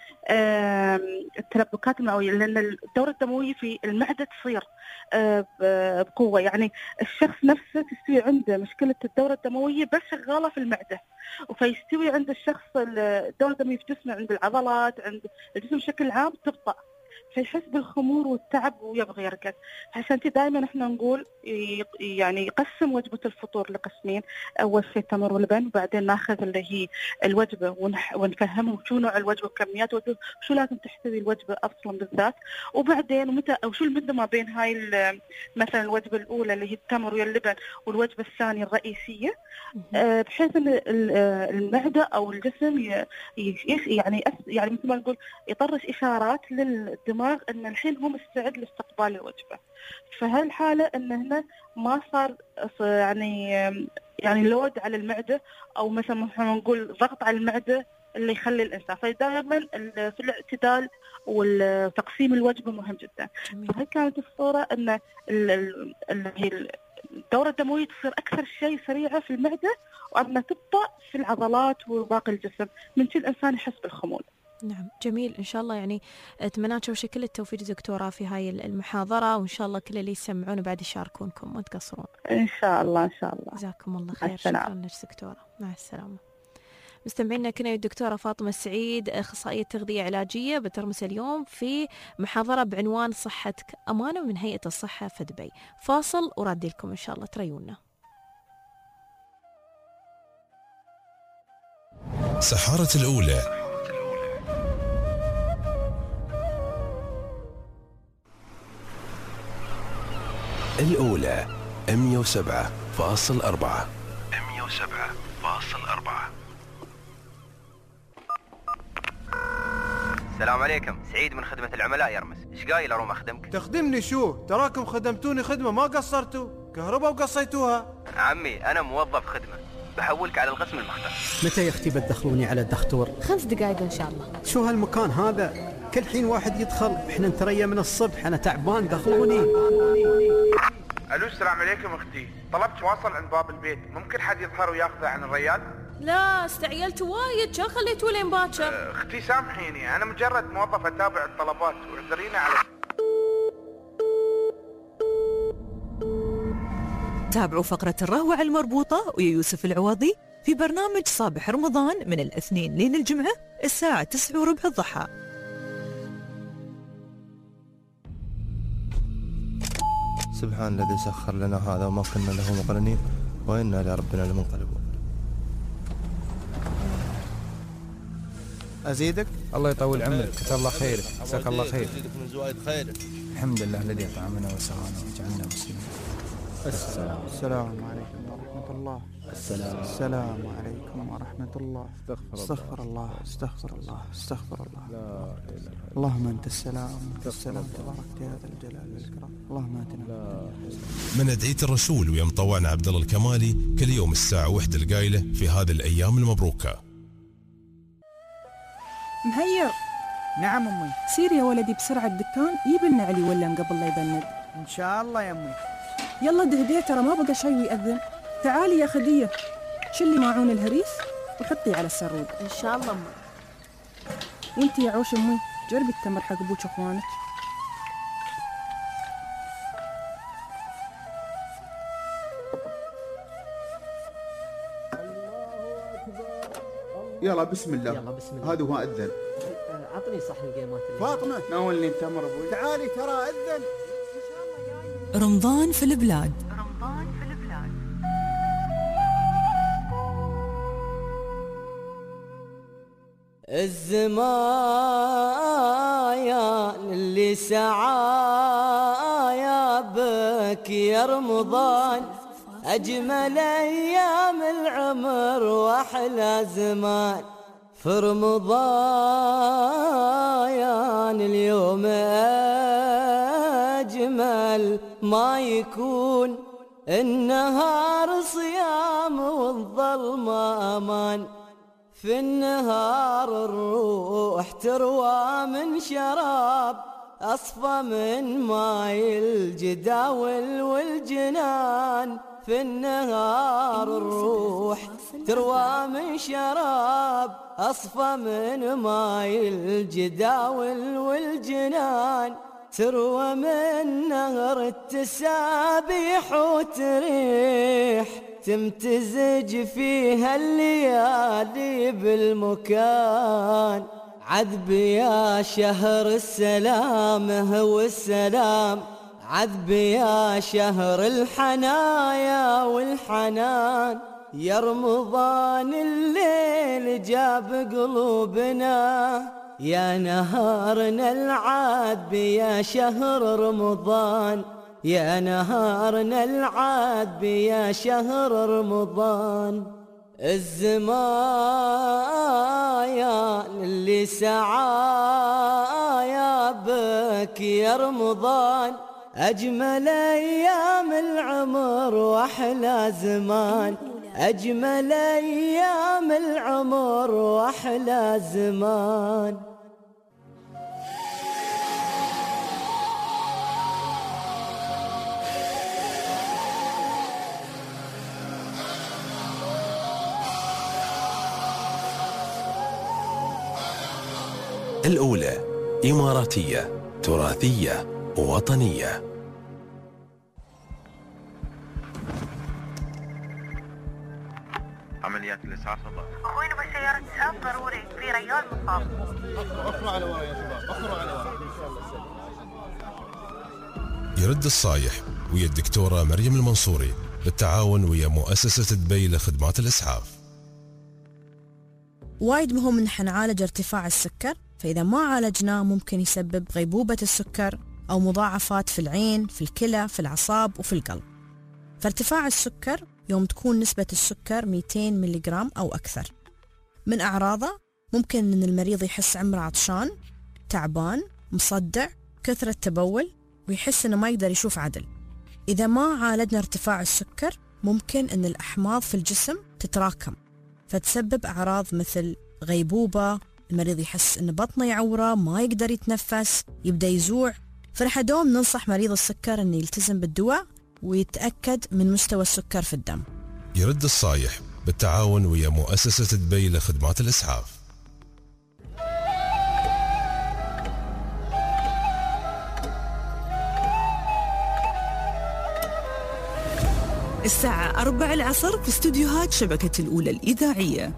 [SPEAKER 6] التلبكات المعوية، لأن الدورة الدموية في المعدة تصير بقوة. يعني الشخص نفسه تستوي عنده مشكلة الدورة الدموية بس شغالة في المعدة، وفيستوي عند الشخص الدورة الدموية في جسمه، عند العضلات، عند الجسم بشكل عام تبطأ، فيحس بالخمول والتعب ويبغى يرقد. عشان كذا دائما احنا نقول يعني يقسم وجبة الفطور لقسمين، أول شيء تمر ولبن، وبعدين ناخذ اللي هي الوجبة ونفهمهم شو نوع الوجبة وكميات وجبة، شو لازم تحتوي الوجبة أصلا بالذات، وبعدين ومتى أو شو المدة ما بين هاي مثلا الوجبة الأولى اللي هي التمر واللبن والوجبة الثانية الرئيسية، بحيث أن المعدة أو الجسم يعني يعني مثل ما نقول يطرش إشارات للدماغ أن الحين هو مستعد لاستقبال الوجبة. فهالحالة أن هنا ما صار يعني يعني لود على المعدة، أو مثلا نقول ضغط على المعدة اللي يخلي الإنسان. فدائما في الاعتدال والتقسيم الوجبة مهم جدا. فهي كانت الصورة أن الدورة الدموية تصير أكثر شيء سريعة في المعدة، وأما تبطأ في العضلات وباقي الجسم، من كل إنسان يحس بالخمول.
[SPEAKER 1] نعم، جميل. إن شاء الله يعني أتمنى كل التوفيق دكتورة في هاي المحاضرة، وإن شاء الله كل اللي يسمعون بعد يشاركونكم ما تقصرون.
[SPEAKER 6] إن شاء الله إن شاء الله.
[SPEAKER 1] جزاكم الله خير. شكرا لك دكتورة، مع السلامة. مستمعينا كنا الدكتورة فاطمة السعيد، أخصائية تغذية علاجية، بترمس اليوم في محاضرة بعنوان صحتك أمانة من هيئة الصحة في دبي. فاصل ورادي لكم إن شاء الله تريونا.
[SPEAKER 3] سحارة الأولى الأولى مية وسبعة فاصل أربعة مية وسبعة فاصل أربعة.
[SPEAKER 8] السلام عليكم، سعيد من خدمة العملاء يرمس. ايش قايل اروم اخدمك؟
[SPEAKER 12] تخدمني شو؟ تراكم خدمتوني خدمة ما قصرتوا، كهرباء وقصيتوها.
[SPEAKER 8] عمي انا موظف خدمة، بحولك على القسم المختص.
[SPEAKER 23] متى يا اختي بتدخلوني على الدكتور؟
[SPEAKER 24] خمس دقائق ان شاء الله.
[SPEAKER 23] شو هالمكان هذا؟ كل حين واحد يدخل، احنا نتريا من الصبح، انا تعبان دخلوني.
[SPEAKER 25] الو السلام عليكم اختي، طلبت واصل عند باب البيت، ممكن حد يظهر وياخذه عن الريال؟
[SPEAKER 1] لا استعجلت وايد، شو خليتوا لين باكر؟
[SPEAKER 25] اختي سامحيني، انا مجرد موظف اتابع الطلبات، واعذرينا على.
[SPEAKER 7] تابعوا فقرة الرهوة المربوطة ويا يوسف العوضي في برنامج صباح رمضان من الاثنين لين الجمعة الساعة تسعة وربع الضحى.
[SPEAKER 26] سبحان الذي سخر لنا هذا وما كنا له مقرنين وإنا لربنا لمنقلبون.
[SPEAKER 27] أزيدك؟ الله يطول عمرك، كتب الله خيرك، جزاك الله خير.
[SPEAKER 26] أزيدك من زوايد خيرك.
[SPEAKER 27] الحمد لله الذي أطعمنا وسقانا وجعلنا مسلمين. السلام السلام عليكم ورحمة الله. السلام السلام عليكم ورحمة الله. استغفر الله استغفر الله استغفر الله. لا إله. اللهم أنت السلام وأنت السلام، تبارك يا ذا الجلال والإكرام. اللهم آتنا
[SPEAKER 3] من أدعية الرسول ويا مطوعنا عبد الله الكمالي كل يوم الساعة واحدة القايلة في هذه الأيام المبروكة.
[SPEAKER 2] مهير.
[SPEAKER 4] نعم أمي.
[SPEAKER 2] سير يا ولدي بسرعة الدكان، يجيب لنا علي ولا قبل لا يبند.
[SPEAKER 4] إن شاء الله يا أمي.
[SPEAKER 2] يلا دهديه، ترى ما بقى شيء ويأذن. تعالي يا خدية، شلي ماعون الهريس وحطي على السرود.
[SPEAKER 1] إن شاء الله أمي.
[SPEAKER 2] وانتي يا عوش أمي جربي التمر حق أبوك أخوانك.
[SPEAKER 28] الله أكبر
[SPEAKER 27] يلا بسم الله.
[SPEAKER 9] يلا بسم الله.
[SPEAKER 27] هذا هو أذن.
[SPEAKER 9] عطني صحن الجيمات اللي
[SPEAKER 27] فاطمة ناولني انت امر ابوي. تعالي ترى أذن.
[SPEAKER 7] رمضان في البلاد.
[SPEAKER 10] رمضان في البلاد.
[SPEAKER 11] الزمايا اللي سعايا بك يا رمضان، أجمل أيام العمر وأحلى زمان. في رمضان اليوم أجمل ما يكون، النهار صيام والظلمة أمان. في النهار الروح تروى من شراب، أصفى من ماي الجداول والجنان. في النهار الروح تروى من شراب، أصفى من ماي الجداول والجنان. تروى من نهر التسابيح وتريح، تمتزج فيها الليالي بالمكان. عذب يا شهر السلام هو السلام، عذب يا شهر الحنايا والحنان. يا رمضان الليل جاب قلوبنا، يا نهارنا العذب يا شهر رمضان. يا نهارنا العذب يا شهر رمضان. الزمايا اللي سعايا بك يا رمضان، أجمل أيام العمر وأحلى زمان. أجمل أيام العمر وأحلى زمان.
[SPEAKER 3] الأولى إماراتية تراثية وطنية.
[SPEAKER 25] عمليات الإسعاف تفضل.
[SPEAKER 10] أخوي نبغى سيارة إسعاف ضروري، في ريال مصاب.
[SPEAKER 27] أخروا على ورا يا شباب، أخروا على ورا.
[SPEAKER 3] يرد الصايح ويا الدكتورة مريم المنصوري بالتعاون ويا مؤسسة دبي لخدمات الإسعاف.
[SPEAKER 21] وايد مهم إن احنا نعالج ارتفاع السكر، فإذا ما عالجناه ممكن يسبب غيبوبة السكر أو مضاعفات في العين، في الكلى، في الأعصاب وفي القلب. فارتفاع السكر يوم تكون نسبة السكر مئتين ملغرام أو أكثر. من أعراضه ممكن أن المريض يحس عمره عطشان، تعبان، مصدع، كثرة تبول، ويحس أنه ما يقدر يشوف عدل. إذا ما عالجنا ارتفاع السكر ممكن أن الأحماض في الجسم تتراكم فتسبب أعراض مثل غيبوبة، المريض يحس أن بطنه يعوره، ما يقدر يتنفس، يبدأ يزوع. فرح دوم ننصح مريض السكر أنه يلتزم بالدواء ويتأكد من مستوى السكر في الدم.
[SPEAKER 3] يرد الصايح بالتعاون ويا مؤسسة دبي لخدمات الإسعاف.
[SPEAKER 7] الساعة أربع العصر في استوديوهات شبكة الأولى الإذاعية.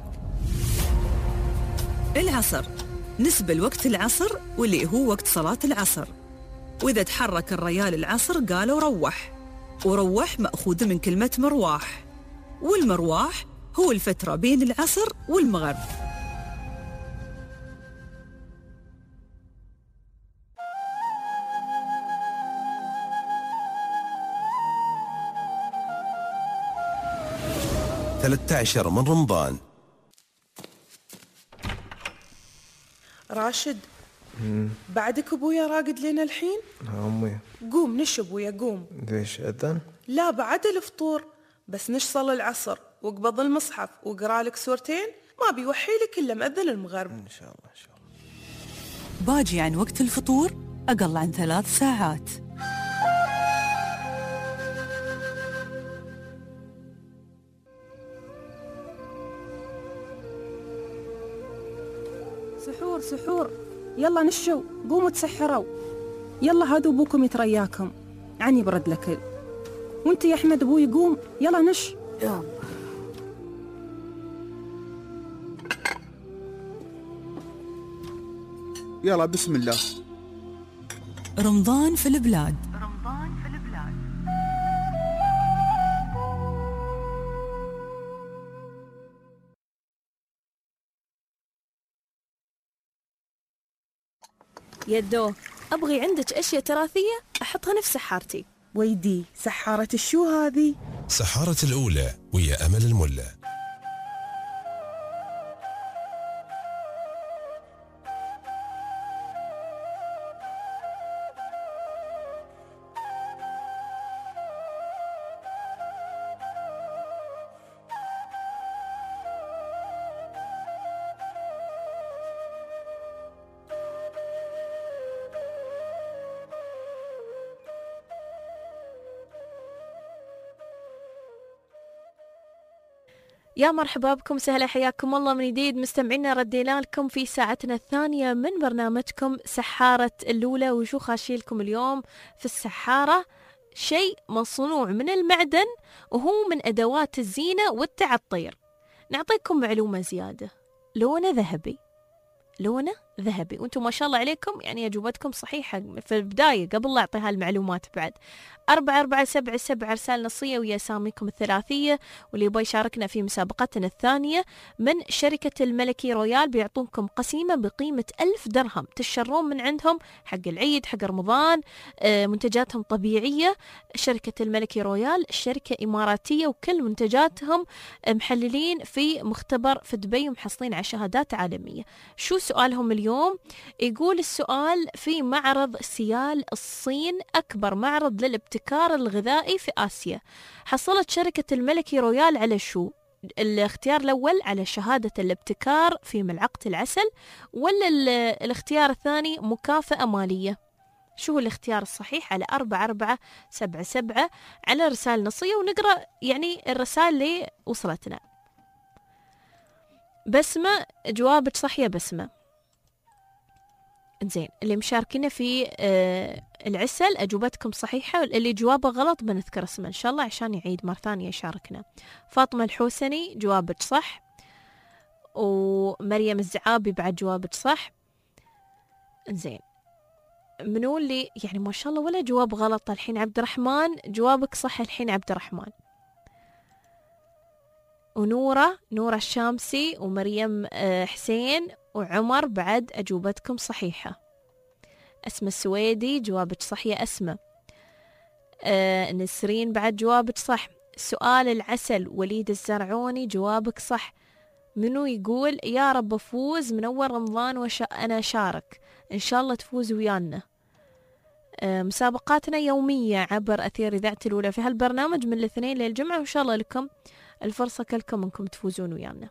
[SPEAKER 7] العصر نسبة لوقت العصر واللي هو وقت صلاة العصر، وإذا تحرك الريال العصر قالوا روح، وروح مأخوذ من كلمة مرواح، والمرواح هو الفترة بين العصر والمغرب.
[SPEAKER 3] ثلاثة عشر من رمضان.
[SPEAKER 2] راشد، بعدك ابويا راقد لنا الحين؟
[SPEAKER 26] أمي
[SPEAKER 2] قوم نش ابويا قوم.
[SPEAKER 26] ليش أذن؟
[SPEAKER 2] لا بعد الفطور، بس نش صلي العصر واقبض المصحف واقرا لك سورتين، ما بيوحي لك الا مأذن المغرب.
[SPEAKER 26] إن شاء الله إن شاء الله.
[SPEAKER 7] باجي عن وقت الفطور أقل عن ثلاث ساعات.
[SPEAKER 2] سحور سحور، يلا نشوا، قوموا تسحروا. يلا هذا ابوكم يترياكم، عني برد لكل. وانت يا احمد ابوي قوم، يلا نش.
[SPEAKER 27] يلا بسم الله.
[SPEAKER 21] رمضان في البلاد.
[SPEAKER 10] رمضان في البلاد.
[SPEAKER 1] يدو، أبغي عندك أشياء تراثية أحطها في سحارتي.
[SPEAKER 2] ويدي، سحارة الشو هذه؟
[SPEAKER 3] سحارة الأولى ويا أمل الملا.
[SPEAKER 1] يا مرحبا بكم، سهلا حياكم الله من جديد مستمعينا. ردينا لكم في ساعتنا الثانية من برنامجكم سحارة اللولة. وشو خاشيلكم اليوم في السحارة؟ شيء مصنوع من المعدن وهو من أدوات الزينة والتعطير. نعطيكم معلومة زيادة، لونه ذهبي، لونه ذهبي، وانتم ما شاء الله عليكم يعني أجوبتكم صحيحة في البداية قبل لا أعطي هالمعلومات. بعد أربعة أربعة سبعة سبعة رسالة نصية ويا أساميكم الثلاثية. واللي يبغى يشاركنا في مسابقتنا الثانية من شركة الملكي رويال بيعطونكم قسيمة بقيمة ألف درهم تشترون من عندهم حق العيد، حق رمضان. منتجاتهم طبيعية. شركة الملكي رويال شركة إماراتية وكل منتجاتهم محللين في مختبر في دبي ومحصلين على شهادات عالمية. شو سؤالهم اليوم؟ يقول السؤال: في معرض سيال الصين أكبر معرض للابتكار الغذائي في آسيا، حصلت شركة الملكي رويال على شو؟ الاختيار الأول على شهادة الابتكار في ملعقة العسل، ولا الاختيار الثاني مكافأة مالية؟ شو هو الاختيار الصحيح؟ على أربعة أربعة سبعة سبعة على رسالة نصية ونقرأ يعني الرسائل اللي وصلتنا. بسمة، جوابك صح يا بسمة. زين، اللي مشاركين في آه العسل أجوبتكم صحيحة، اللي جوابه غلط بنذكر اسمه إن شاء الله عشان يعيد مرة ثانية يشاركنا. فاطمة الحوسني جوابك صح، ومريم الزعابي بعد جوابك صح. زين، منو اللي يعني ما شاء الله ولا جواب غلط الحين؟ عبد الرحمن جوابك صح الحين عبد الرحمن، ونورة نورة الشامسي ومريم آه حسين وعمر بعد أجوبتكم صحيحة. أسمة السويدي جوابك صح يا أسمة. آه نسرين بعد جوابك صح. سؤال العسل وليد الزرعوني جوابك صح. منو يقول يا رب أفوز من أول رمضان وش أنا أشارك؟ إن شاء الله تفوز ويانا. آه مسابقاتنا يومية عبر أثير إذاعة الأولى في هالبرنامج من الاثنين للجمعة، وإن شاء الله لكم الفرصة كلكم أنكم تفوزون ويانا.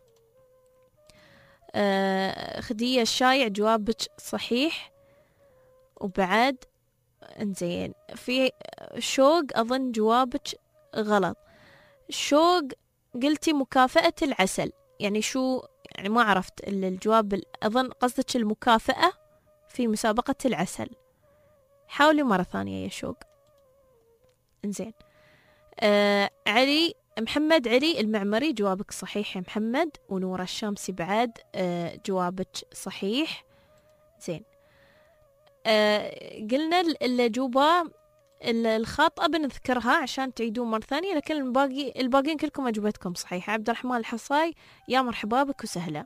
[SPEAKER 1] آه خدية الشايع جوابك صحيح. وبعد انزين في شوق أظن جوابك غلط. شوق قلتي مكافأة العسل، يعني شو يعني؟ ما عرفت الجواب. أظن قصدك المكافأة في مسابقة العسل. حاولي مرة ثانية يا شوق. انزين، آه علي محمد علي المعمري جوابك صحيح يا محمد، ونورة الشامسي بعد آه جوابك صحيح. زين، آه قلنا الأجوبة الخاطئة بنذكرها عشان تعيدون مرة ثانية، لكن الباقي الباقيين كلكم أجوبتكم صحيحة. عبد الرحمن الحصاي يا مرحبا بك وسهلا،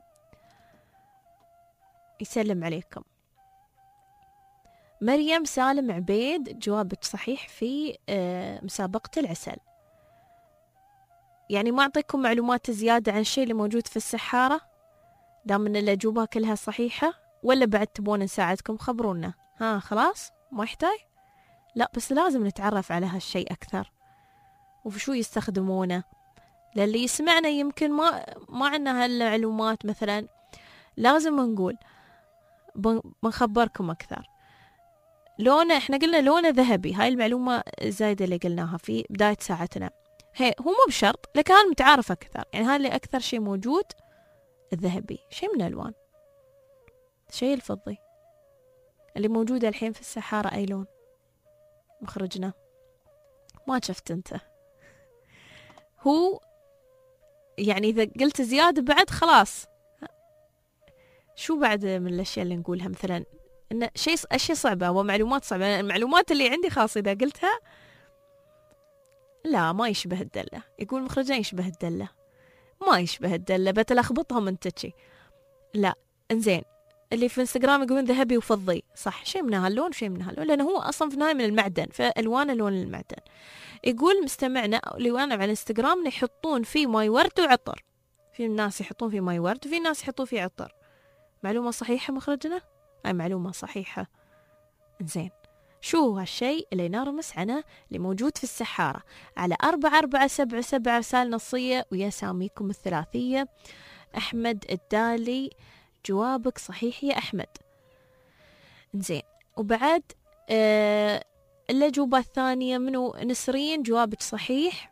[SPEAKER 1] يسلم عليكم. مريم سالم عبيد جوابك صحيح في آه مسابقة العسل. يعني ما أعطيكم معلومات زيادة عن الشيء اللي موجود في السحارة دام ان الأجوبة كلها صحيحة، ولا بعد تبون نساعدكم؟ خبرونا. ها خلاص ما يحتاج؟ لا بس لازم نتعرف على هالشيء أكثر وشو يستخدمونه، للي يسمعنا يمكن ما ما عنا هالمعلومات. مثلا لازم نقول بنخبركم أكثر. لونه احنا قلنا لونه ذهبي، هاي المعلومة زايدة اللي قلناها في بداية ساعتنا. هي هو مو بشرط، لكن هذا متعارف أكثر، يعني هذا اللي أكثر شيء موجود الذهبي. شيء من الألوان، شيء الفضي اللي موجودة الحين في السحارة أي لون؟ مخرجنا ما شفت أنت. هو يعني إذا قلت زيادة بعد خلاص. شو بعد من الأشياء اللي نقولها؟ مثلا إن شيء أشياء صعبة ومعلومات صعبة. المعلومات اللي عندي خاصة إذا قلتها لا ما يشبه الدلة. يقول مخرجين يشبه الدلة، ما يشبه الدلة، بتلخبطهم انتشي. لا انزين، اللي في انستغرام يقولون ذهبي وفضي، صح، شيء من هاللون شيء من هاللون، لأنه هو أصلا في النهاية من المعدن، فألوان لون المعدن. يقول مستمعنا اللي وانا على انستغرام يحطون فيه ماي ورد وعطر. في ناس يحطون فيه ماي ورد وفي ناس يحطون فيه عطر. معلومة صحيحة مخرجنا؟ أي معلومة صحيحة. انزين، شو هالشيء اللي نرمس عنه اللي موجود في السحارة؟ على أربعة أربعة سبعة سبعة رسالة نصية ويا ساميكم الثلاثية. أحمد الدالي جوابك صحيح يا أحمد. انزين، وبعد آه الأجوبة الثانية منو؟ نسرين جوابك صحيح،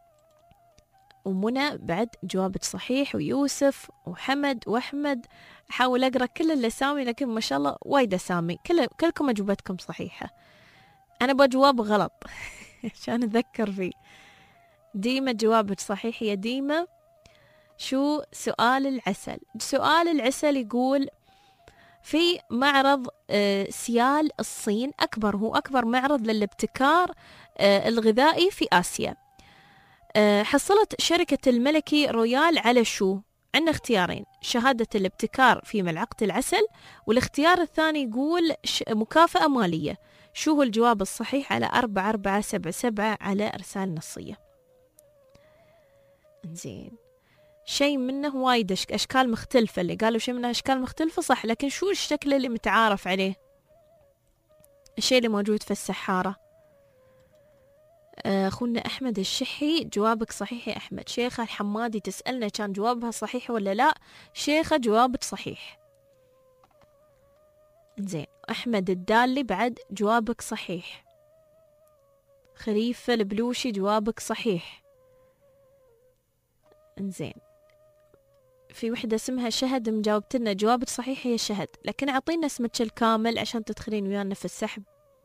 [SPEAKER 1] ومنى بعد جوابك صحيح، ويوسف وحمد وأحمد. أحاول أقرأ كل الأسامي لكن ما شاء الله وايد أسامي، كل كلكم أجوبتكم صحيحة. أنا بجواب غلط عشان أذكر فيه. ديمة جوابك صحيح يا ديمة. شو سؤال العسل؟ سؤال العسل يقول في معرض سيال الصين، أكبر هو أكبر معرض للابتكار الغذائي في آسيا. حصلت شركة الملكي رويال على شو؟ عندنا اختيارين: شهادة الابتكار في ملعقة العسل، والاختيار الثاني يقول مكافأة مالية. شو هو الجواب الصحيح؟ على أربعة أربعة سبعة سبعة على رسالة نصية. زين، شيء منه وايد أشكال مختلفة، اللي قالوا شيء منه أشكال مختلفة صح، لكن شو الشكل اللي متعارف عليه؟ الشيء اللي موجود في السحارة. أخونا أحمد الشحي جوابك صحيح يا أحمد. شيخة الحمادي تسألنا كان جوابها صحيح ولا لا. شيخة جوابك صحيح. زين، أحمد الدالي بعد جوابك صحيح. خليفة البلوشي جوابك صحيح. زين، في وحدة اسمها شهد مجاوبتنا جوابك صحيح هي شهد، لكن أعطينا اسمك الكامل عشان تدخلين ويانا في السحب.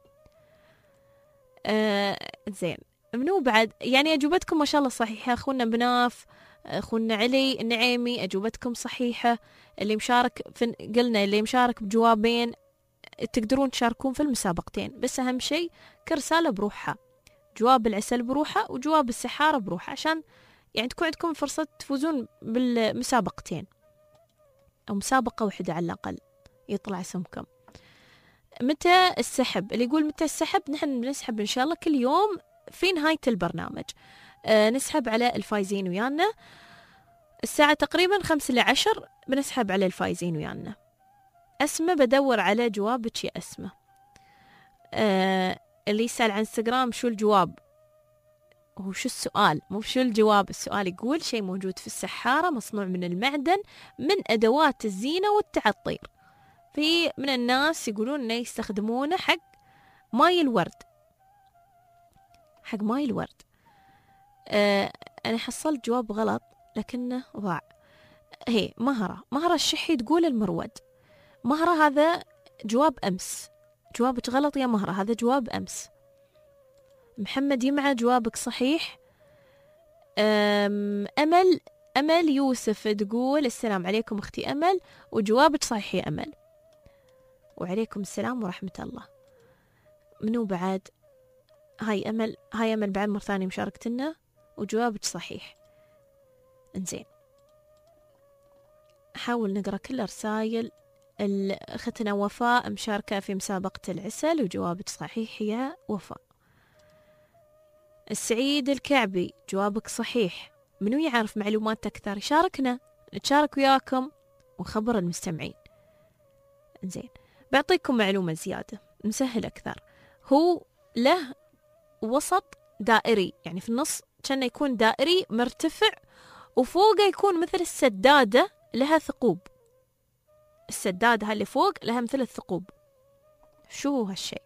[SPEAKER 1] آه زين، منو بعد؟ يعني أجوبتكم ما شاء الله صحيحة. أخونا بناف، أخونا علي النعيمي أجوبتكم صحيحة. اللي مشارك في قلنا اللي مشارك بجوابين تقدرون تشاركون في المسابقتين، بس أهم شيء كرسالة بروحها، جواب العسل بروحها وجواب السحارة بروحها، عشان يعني تكون عندكم فرصة تفوزون بالمسابقتين أو مسابقة واحدة على الأقل يطلع اسمكم. متى السحب؟ اللي يقول متى السحب، نحن بنسحب إن شاء الله كل يوم في نهاية البرنامج. أه نسحب على الفايزين ويانا الساعة تقريبا خمسة لعشر، بنسحب على الفايزين ويانا. أسمة بدور على جوابك يا أسمة. أه اللي يسأل عن انستغرام شو الجواب، هو شو السؤال مو شو الجواب. السؤال يقول شيء موجود في السحارة مصنوع من المعدن من أدوات الزينة والتعطير. في من الناس يقولون إنه يستخدمونه حق ماي الورد، حق ماي الورد. آه أنا حصلت جواب غلط لكنه ضاع. هي مهرة مهرة الشحي تقول المرود. مهرة هذا جواب أمس، جوابك غلط يا مهرة، هذا جواب أمس. محمد يمعى جوابك صحيح. أمل أمل يوسف تقول السلام عليكم أختي أمل، وجوابك صحيح يا أمل. وعليكم السلام ورحمة الله. منو بعد؟ هاي أمل، هاي أمل بعد مرة ثانية مشاركتنا وجوابك صحيح. انزين، حاول نقرأ كل رسائل. أختنا وفاء مشاركة في مسابقة العسل وجوابك صحيح يا وفاء. السعيد الكعبي جوابك صحيح. منو يعرف معلومات أكثر يشاركنا، نتشارك وياكم ونخبر المستمعين. انزين، بعطيكم معلومة زيادة نسهل أكثر. هو له وسط دائري، يعني في النص كأنه يكون دائري مرتفع، وفوقه يكون مثل السدادة لها ثقوب. السدادة هاللي فوق لها مثل الثقوب. شو هو هالشيء؟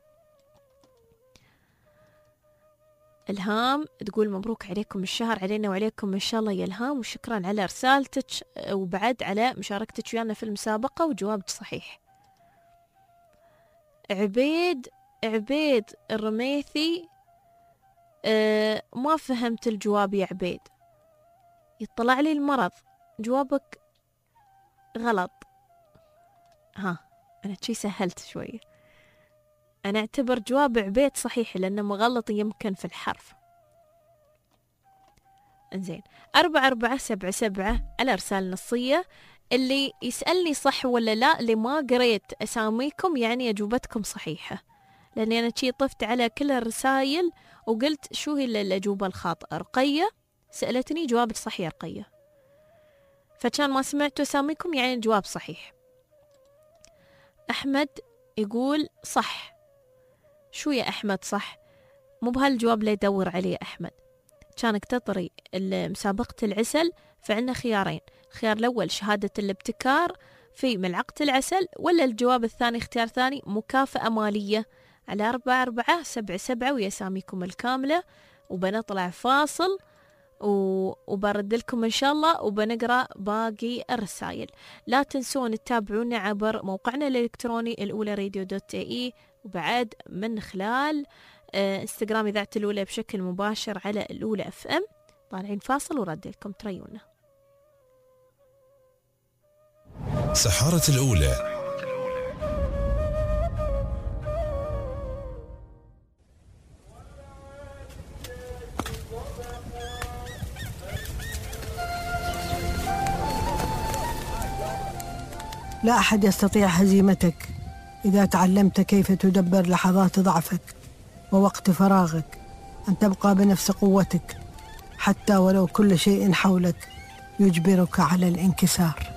[SPEAKER 1] إلهام تقول مبروك عليكم الشهر، علينا وعليكم إن شاء الله يا إلهام، وشكرا على رسالتك وبعد على مشاركتك ويانا في المسابقة وجوابك صحيح. عبيد عبيد الرميثي أه ما فهمت الجواب يا عبيد. يطلع لي المرض، جوابك غلط. ها أنا شي سهلت شوية. أنا أعتبر جواب عبيد صحيح لأنه مغلط يمكن في الحرف. انزين أربعة أربعة سبعة سبعة على رسالة نصية. اللي يسألني صح ولا لا اللي ما قريت أساميكم يعني أجوبتكم صحيحة، لأني أنا شي طفت على كل الرسائل وقلت شو هي الأجوبة الخاطئة. رقية سألتني جوابك صح يا رقية، فكان ما سمعتوا أساميكم يعني الجواب صحيح. أحمد يقول صح. شو يا أحمد صح؟ مو بهالجواب اللي يدور عليه أحمد. كانك تطري مسابقة العسل فعندنا خيارين، الخيار الأول شهادة الابتكار في ملعقة العسل، ولا الجواب الثاني اختيار ثاني مكافأة مالية. على أربعة أربعة سبعة سبعة ويساميكم الكاملة، وبنطلع فاصل وبرد لكم إن شاء الله وبنقرأ باقي الرسائل. لا تنسون تتابعونا عبر موقعنا الإلكتروني الأولى راديو دوت اي، وبعد من خلال انستغرام إذاعة الأولى بشكل مباشر على الأولى اف ام. طالعين فاصل ورد لكم تريونا.
[SPEAKER 3] سحارة الأولى.
[SPEAKER 13] لا أحد يستطيع هزيمتك إذا تعلمت كيف تدبر لحظات ضعفك ووقت فراغك، أن تبقى بنفس قوتك حتى ولو كل شيء حولك يجبرك على الانكسار.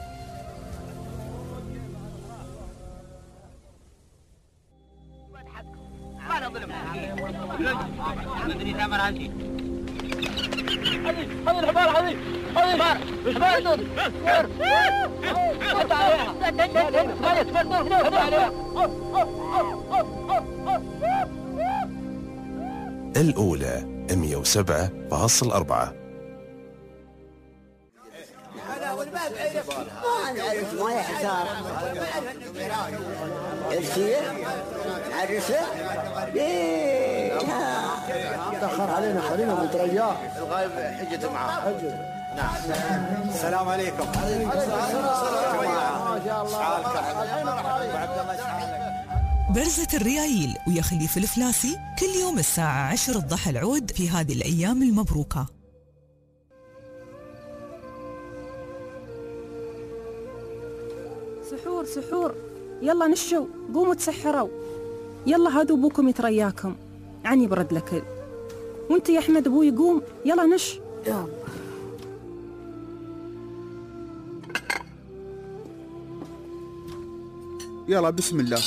[SPEAKER 16] هذه الحبار هذه هذه الحبار
[SPEAKER 3] الأولى مية وسبعة فاصل أربعة.
[SPEAKER 16] ما يحتار الشيء عرسه ايه تأخر علينا خلينا مترياه الغايب حجته معاه حجته. نعم السلام عليكم.
[SPEAKER 7] برزة الريايل ويا خليف الفلاسي كل يوم الساعة عشر الضحى العود في هذه الأيام المبروكة.
[SPEAKER 2] سحور سحور، يلا نشوا قوموا تسحروا، يلا هذا أبوكم يترياكم عني برد لكل. وانت يا أحمد أبوي قوم يلا نش. يلا
[SPEAKER 27] يلا بسم الله.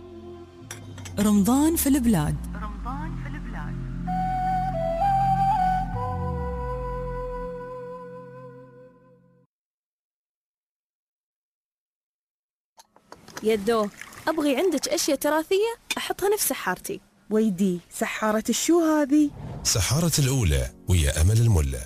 [SPEAKER 7] رمضان في البلاد.
[SPEAKER 10] رمضان في البلاد.
[SPEAKER 1] يدو أبغي عندك أشياء تراثية أحطها نفس سحارتي.
[SPEAKER 2] ويدي سحارة الشو هذه؟
[SPEAKER 3] سحارة الأولى ويا أمل الملا.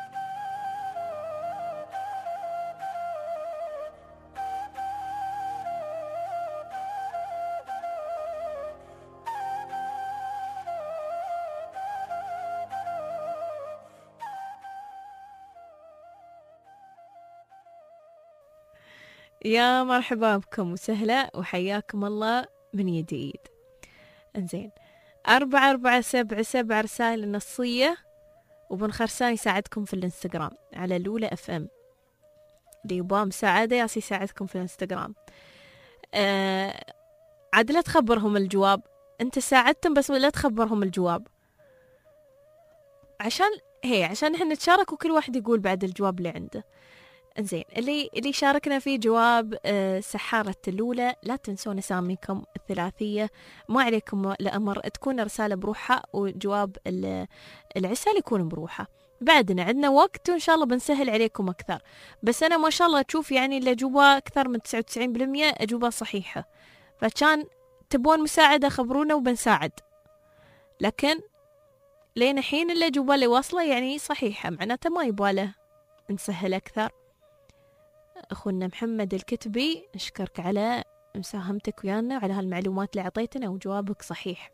[SPEAKER 1] يا مرحبا بكم وسهلا وحياكم الله من جديد. انزين أربعة أربعة سبعة سبعة رسائل نصية، وبن خرسان يساعدكم في الانستغرام على الأولى اف ام. اللي يبغى مساعدة ياسي يساعدكم في الانستغرام. آه عاد لا تخبرهم الجواب، انت ساعدتم بس لا تخبرهم الجواب، عشان هي عشان احنا نتشارك وكل واحد يقول بعد الجواب اللي عنده. انزين اللي اللي شاركنا في جواب أه سحارة الأولى، لا تنسون اساميكم الثلاثية. ما عليكم الأمر تكون رسالة بروحها وجواب العسل يكون بروحها. بعدنا عندنا وقت وإن شاء الله بنسهل عليكم أكثر. بس أنا ما شاء الله تشوف يعني الأجوبة أكثر من تسعة وتسعين بالمئة أجوبة صحيحة، فكان تبون مساعدة خبرونا وبنساعد. لكن لين حين الأجوبة اللي واصلة يعني صحيحة معناته ما يباله نسهل أكثر. أخونا محمد الكتبي نشكرك على مساهمتك ويانا وعلى هالمعلومات اللي عطيتنا وجوابك صحيح.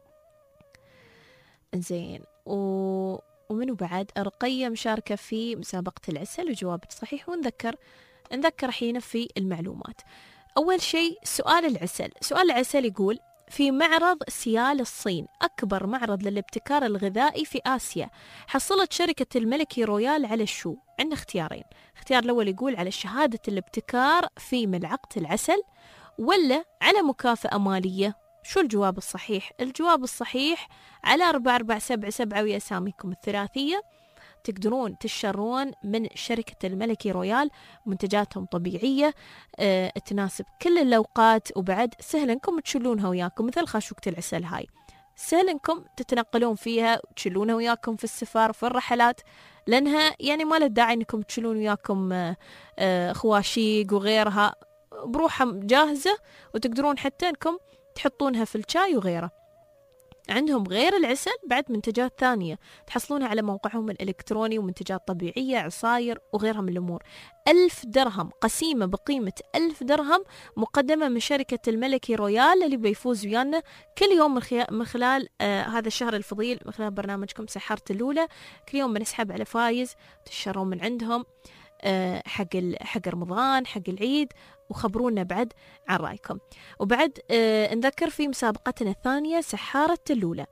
[SPEAKER 1] زين و... ومنو بعد رقية مشاركة في مسابقة العسل وجوابك صحيح. ونذكر نذكر حين في المعلومات أول شيء سؤال العسل. سؤال العسل يقول: في معرض سيال الصين، أكبر معرض للابتكار الغذائي في آسيا، حصلت شركة الملكي رويال على الشو؟ عندنا اختيارين. اختيار الأول يقول على شهادة الابتكار في ملعقة العسل، ولا على مكافأة مالية. شو الجواب الصحيح؟ الجواب الصحيح على أربعة أربعة سبعة سبعة وأساميكم الثلاثية. تقدرون تشترون من شركة الملكي رويال منتجاتهم طبيعية، اه تناسب كل الأوقات، وبعد سهل انكم تشيلونها وياكم، مثل خاشوقة العسل هاي سهل انكم تتنقلون فيها وتشيلونها وياكم في السفر في الرحلات، لأنها يعني ما له داعي انكم تشيلون وياكم اه اه خواشيق وغيرها، بروحها جاهزة، وتقدرون حتى انكم تحطونها في الشاي وغيره. عندهم غير العسل بعد منتجات ثانية تحصلونها على موقعهم الإلكتروني، ومنتجات طبيعية، عصاير وغيرها من الأمور. ألف درهم، قسيمة بقيمة ألف درهم مقدمة من شركة الملكي رويال اللي بيفوز ويانا كل يوم من, خي... من خلال آه هذا الشهر الفضيل، من خلال برنامجكم سحارة اللولة. كل يوم بنسحب على فايز تشترون من عندهم آه حق ال... حق رمضان، حق العيد، وخبرونا بعد عن رأيكم. وبعد آه نذكر في مسابقتنا الثانية سحارة اللولة.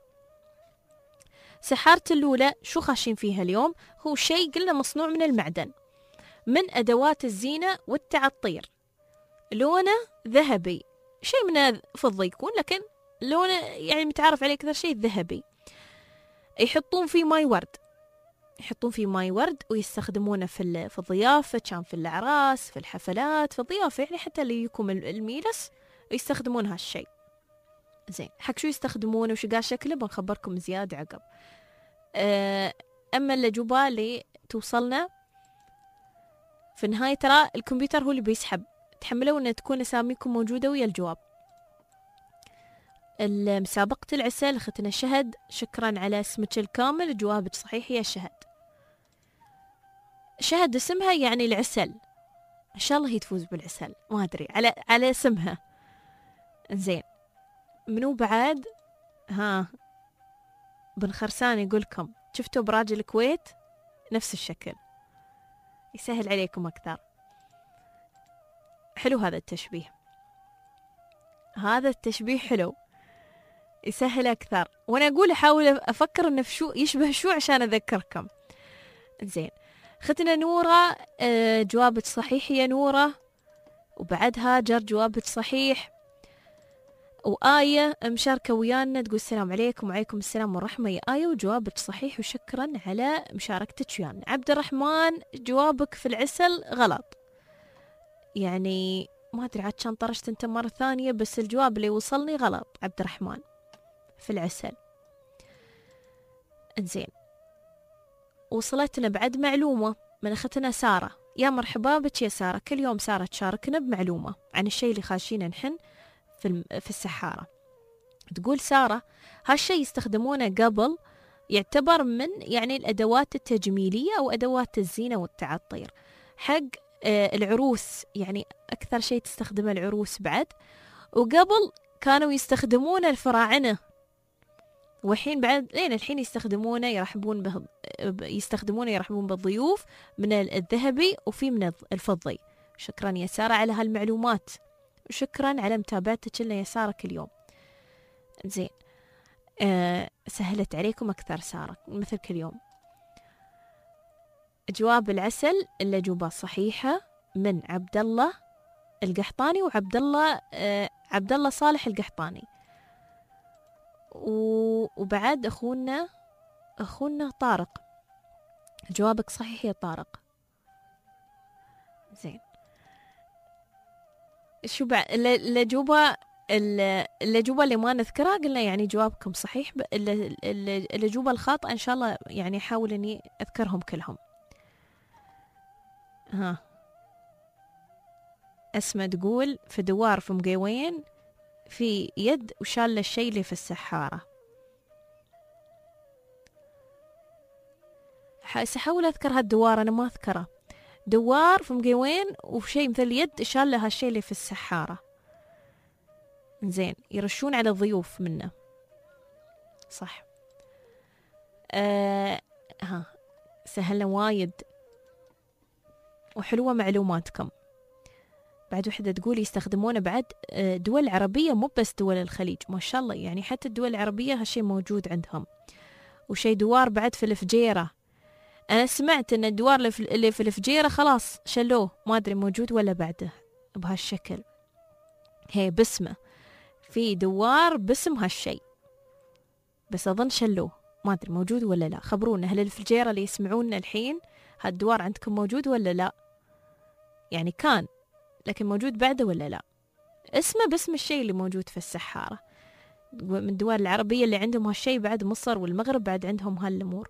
[SPEAKER 1] سحارة اللولة شو خاشين فيها اليوم؟ هو شيء قلنا مصنوع من المعدن، من أدوات الزينة والتعطير، لونه ذهبي، شيء من فضة يكون، لكن لونه يعني متعارف عليه أكثر شيء ذهبي. يحطون فيه ماي ورد، يحطون فيه ماي ورد ويستخدمونه في في الضيافة، كان في الأعراس، في الحفلات، في الضيافة، يعني حتى اللي يكون الميلس يستخدمون هالشيء. زين، حق شو يستخدمونه وش قاعد شكله بنخبركم زيادة عقب. أه أما الأجوبة اللي توصلنا في النهاية، ترى الكمبيوتر هو اللي بيسحب، تحملوا أن تكون أساميكم موجودة ويا الجواب. مسابقة العسل أختنا شهد، شكرا على اسمك الكامل، جوابك صحيح يا شهد. شهد اسمها يعني العسل، إن شاء الله هي تفوز بالعسل، ما أدري على على اسمها. زين، منو بعد؟ ها، بن خرسان يقولكم شفتوا براج الكويت نفس الشكل، يسهل عليكم أكثر. حلو هذا التشبيه، هذا التشبيه حلو، يسهل أكثر. وأنا أقول أحاول أفكر إنه شو يشبه شو عشان أذكركم. زين، ختنا نورة، آه جوابك صحيح يا نورة، وبعد هاجر جوابك صحيح، وآية مشاركة ويانا تقول السلام عليكم. وعليكم السلام ورحمة يا آية، وجوابك صحيح وشكرا على مشاركتك ويانا. عبد الرحمن، جوابك في العسل غلط، يعني ما أدري عاد كان طرشت أنت مرة ثانية، بس الجواب اللي وصلني غلط عبد الرحمن، في العسل. انزين، وصلتنا بعد معلومة من أختنا سارة. يا مرحبا بك يا سارة، كل يوم سارة تشاركنا بمعلومة عن الشيء اللي خاشينا نحن في في السحارة. تقول سارة هالشيء يستخدمونه قبل، يعتبر من يعني الأدوات التجميلية أو أدوات الزينة والتعطير حق العروس، يعني أكثر شيء تستخدمه العروس بعد، وقبل كانوا يستخدمونه الفراعنة، والحين بعد لين الحين يستخدمونه يرحبون به، يستخدمونه يرحبون بالضيوف من الذهبي وفي من الفضي. شكرا يا سارة على هالمعلومات، وشكرا على متابعتك لنا يا سارة كل يوم. زين، أه سهلت عليكم أكثر سارة مثل كل يوم. جواب العسل الأجوبة صحيحة من عبد الله القحطاني وعبد الله أه عبد الله صالح القحطاني، وبعد أخونا أخونا طارق، جوابك صحيح يا طارق. زين، شو بعد الأجوبة الأجوبة اللي ما نذكرها قلنا يعني جوابكم صحيح، الأجوبة الخاطئة إن شاء الله يعني أحاول إني أذكرهم كلهم. ها، أسمى تقول في دوار في مقيوين في يد وشال الشيء اللي في السحارة. سأحاول أذكر هالدوار، أنا ما أذكره. دوار في مقيوين وشيء مثل يد شال له هالشيء اللي في السحارة. زين، يرشون على الضيوف منه، صح. آه ها، سهلنا وايد وحلوة معلوماتكم. بعد وحدة تقول يستخدمونه بعد دول عربية مو بس دول الخليج، ما شاء الله يعني حتى الدول العربية هالشي موجود عندهم. وشي دوار بعد في الفجيرة، أنا سمعت أن الدوار اللي في الفجيرة خلاص شلوه، ما أدري موجود ولا بعده بهالشكل. هي باسمه، في دوار باسم هالشي، بس أظن شلوه، ما أدري موجود ولا لا. خبرونا هل الفجيرة اللي يسمعونا الحين هالدوار عندكم موجود ولا لا؟ يعني كان لكن موجود بعده ولا لا؟ اسمه باسم الشيء اللي موجود في السحارة. من الدول العربية اللي عندهم هالشيء بعد مصر والمغرب بعد عندهم هالأمور.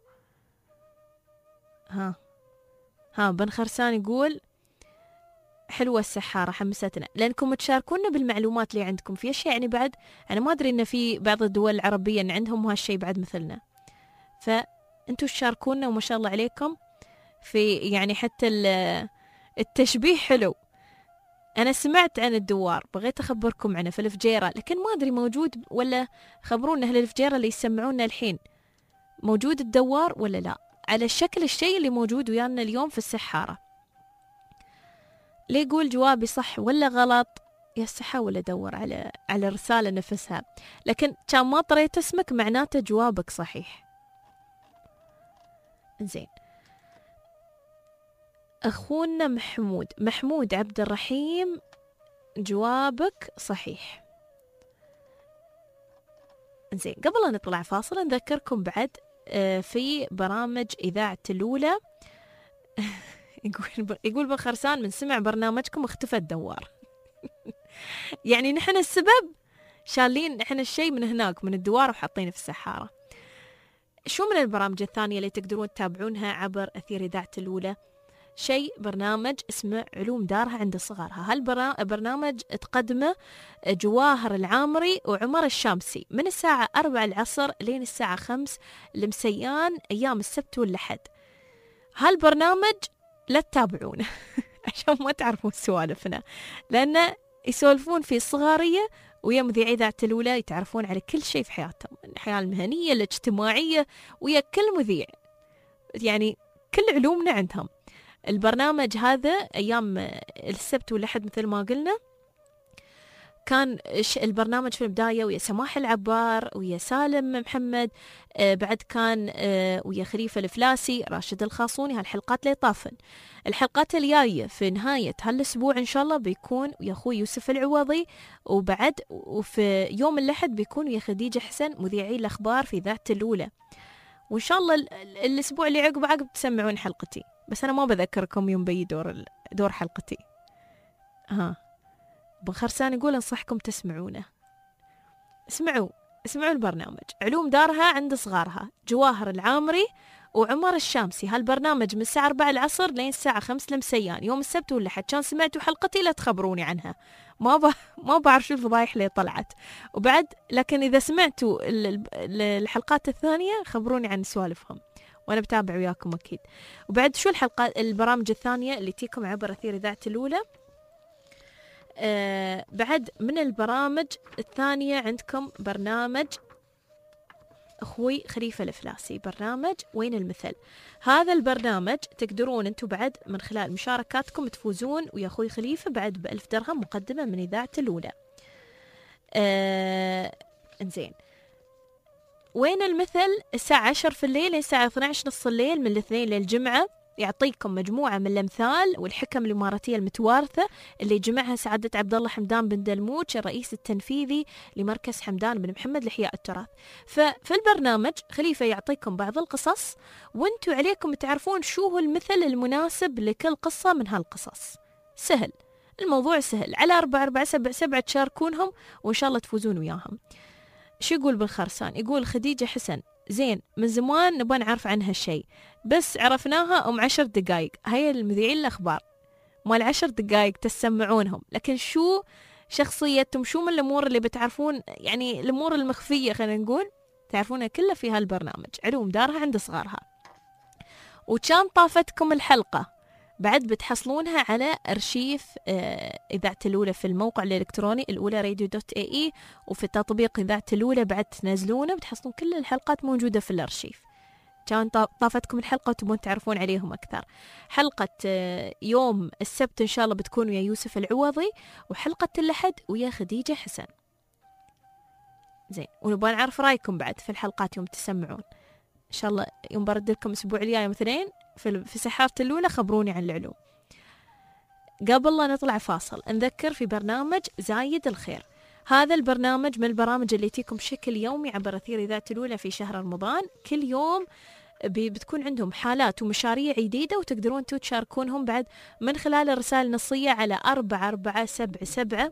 [SPEAKER 1] ها ها بن خرسان يقول حلوة السحارة حمستنا، لأنكم تشاركونا بالمعلومات اللي عندكم في أشياء. يعني بعد أنا ما أدري إن في بعض الدول العربية إن عندهم هالشيء بعد مثلنا، فأنتوا تشاركونا وما شاء الله عليكم في يعني حتى التشبيه حلو. أنا سمعت عن الدوار، بغيت أخبركم عنه في الفجيرة، لكن ما أدري موجود ولا. خبرونا هل الفجيرة اللي يسمعونا الحين موجود الدوار ولا لا، على شكل الشيء اللي موجود ويانا اليوم في السحارة. ليه يقول جوابي صح ولا غلط؟ يس حاول أدور على على الرسالة نفسها، لكن كان ما طريت اسمك معناته جوابك صحيح. زين، أخونا محمود محمود عبد الرحيم جوابك صحيح. زين، قبل أن نطلع فاصل نذكركم بعد في برامج إذاعة الأولى. يقول يقول بن خرسان من سمع برنامجكم اختفى الدوار. يعني نحن السبب شالين نحن الشيء من هناك من الدوار وحاطينه في السحارة. شو من البرامج الثانية اللي تقدرون تتابعونها عبر أثير إذاعة الأولى؟ شيء برنامج اسمه علوم دارها عند صغارها. هالبرنامج تقدمه جواهر العامري وعمر الشامسي من الساعة أربعة العصر لين الساعة خمس المسيان أيام السبت والأحد. هالبرنامج لا تتابعونه عشان ما تعرفون سوالفنا، لأن يسولفون في صغارية ويا مذيع إذاعة الأولى يتعرفون على كل شيء في حياتهم، الحياة المهنية الاجتماعية، ويا كل مذيع يعني كل علومنا عندهم. البرنامج هذا أيام السبت والأحد مثل ما قلنا كان البرنامج في البداية ويا سماح العبار ويا سالم محمد، آه بعد كان آه ويا خليفة الفلاسي، راشد الخاصوني. هالحلقات اللي طافن. الحلقات الجاية في نهاية هالأسبوع إن شاء الله بيكون ويا أخوي يوسف العوضي، وبعد وفي يوم الأحد بيكون ويا خديجة حسن مذيعي الأخبار في ذات الأولى. وإن شاء الله الأسبوع اللي عقب عقب تسمعون حلقتي، بس أنا ما بذكركم يوم بي دور دور حلقتي. ها بن خرسان يقول أنصحكم تسمعونه. اسمعوا اسمعوا البرنامج علوم دارها عند صغارها، جواهر العامري وعمر الشامسي. هالبرنامج من الساعة أربعة العصر لين الساعة خمس المسيان يوم السبت والأحد. كان سمعتوا حلقتي لا تخبروني عنها، ما ب... ما بعرف شو الفضايح اللي طلعت. وبعد لكن إذا سمعتوا الحلقات الثانية خبروني عن سوالفهم وأنا بتابع وياكم أكيد. وبعد شو الحلقات البرامج الثانية اللي تيكم عبر أثير إذاعة الأولى؟ آه بعد من البرامج الثانية عندكم برنامج أخوي خليفة الفلاسي، برنامج وين المثل. هذا البرنامج تقدرون أنتم بعد من خلال مشاركاتكم تفوزون ويا أخوي خليفة بعد بألف درهم مقدمة من إذاعة الأولى. آه إنزين، وين المثل الساعة عشر في الليل الساعة اثني عشر نص الليل من الاثنين للجمعة. يعطيكم مجموعة من الأمثال والحكم الإماراتية المتوارثة اللي جمعها سعادة عبد الله حمدان بن دلموش الرئيس التنفيذي لمركز حمدان بن محمد لإحياء التراث. ففي البرنامج خليفة يعطيكم بعض القصص وانتوا عليكم تعرفون شو هو المثل المناسب لكل قصة من هالقصص. سهل الموضوع، سهل. على أربعة أربعة سبعة سبعة تشاركونهم وإن شاء الله تفوزون وياهم. شو يقول بن خرسان؟ يقول خديجة حسن زين من زمان نبغى نعرف عنها شيء بس عرفناها أم عشر دقايق. هاي المذيعين الأخبار مال عشر دقايق تسمعونهم، لكن شو شخصيتهم، شو من الأمور اللي بتعرفون، يعني الأمور المخفية خلينا نقول تعرفونها كلها في هالبرنامج علوم دارها عند صغارها. وكان طافتكم الحلقة بعد بتحصلونها على أرشيف آه إذاعة الأولى في الموقع الإلكتروني الأولى راديو دوت اي اي، وفي تطبيق إذاعة الأولى بعد تنزلونه بتحصلون كل الحلقات موجودة في الأرشيف. كان طافتكم الحلقة وتبون تعرفون عليهم أكثر. حلقة يوم السبت إن شاء الله بتكون ويا يوسف العوضي، وحلقة الأحد ويا خديجة حسن. زين، ونبغى نعرف رأيكم بعد في الحلقات يوم تسمعون إن شاء الله. يوم برد لكم الأسبوع الجاي يوم اثنين في في سحارة الأولى، خبروني عن العلوم. قبل لا نطلع فاصل نذكر في برنامج زايد الخير. هذا البرنامج من البرامج اللي تيكم بشكل يومي عبر أثير إذاعة الأولى في شهر رمضان. كل يوم بتكون عندهم حالات ومشاريع جديدة، وتقدرون انتوا تشاركونهم بعد من خلال الرسائل النصية على أربعة أربعة سبعة سبعة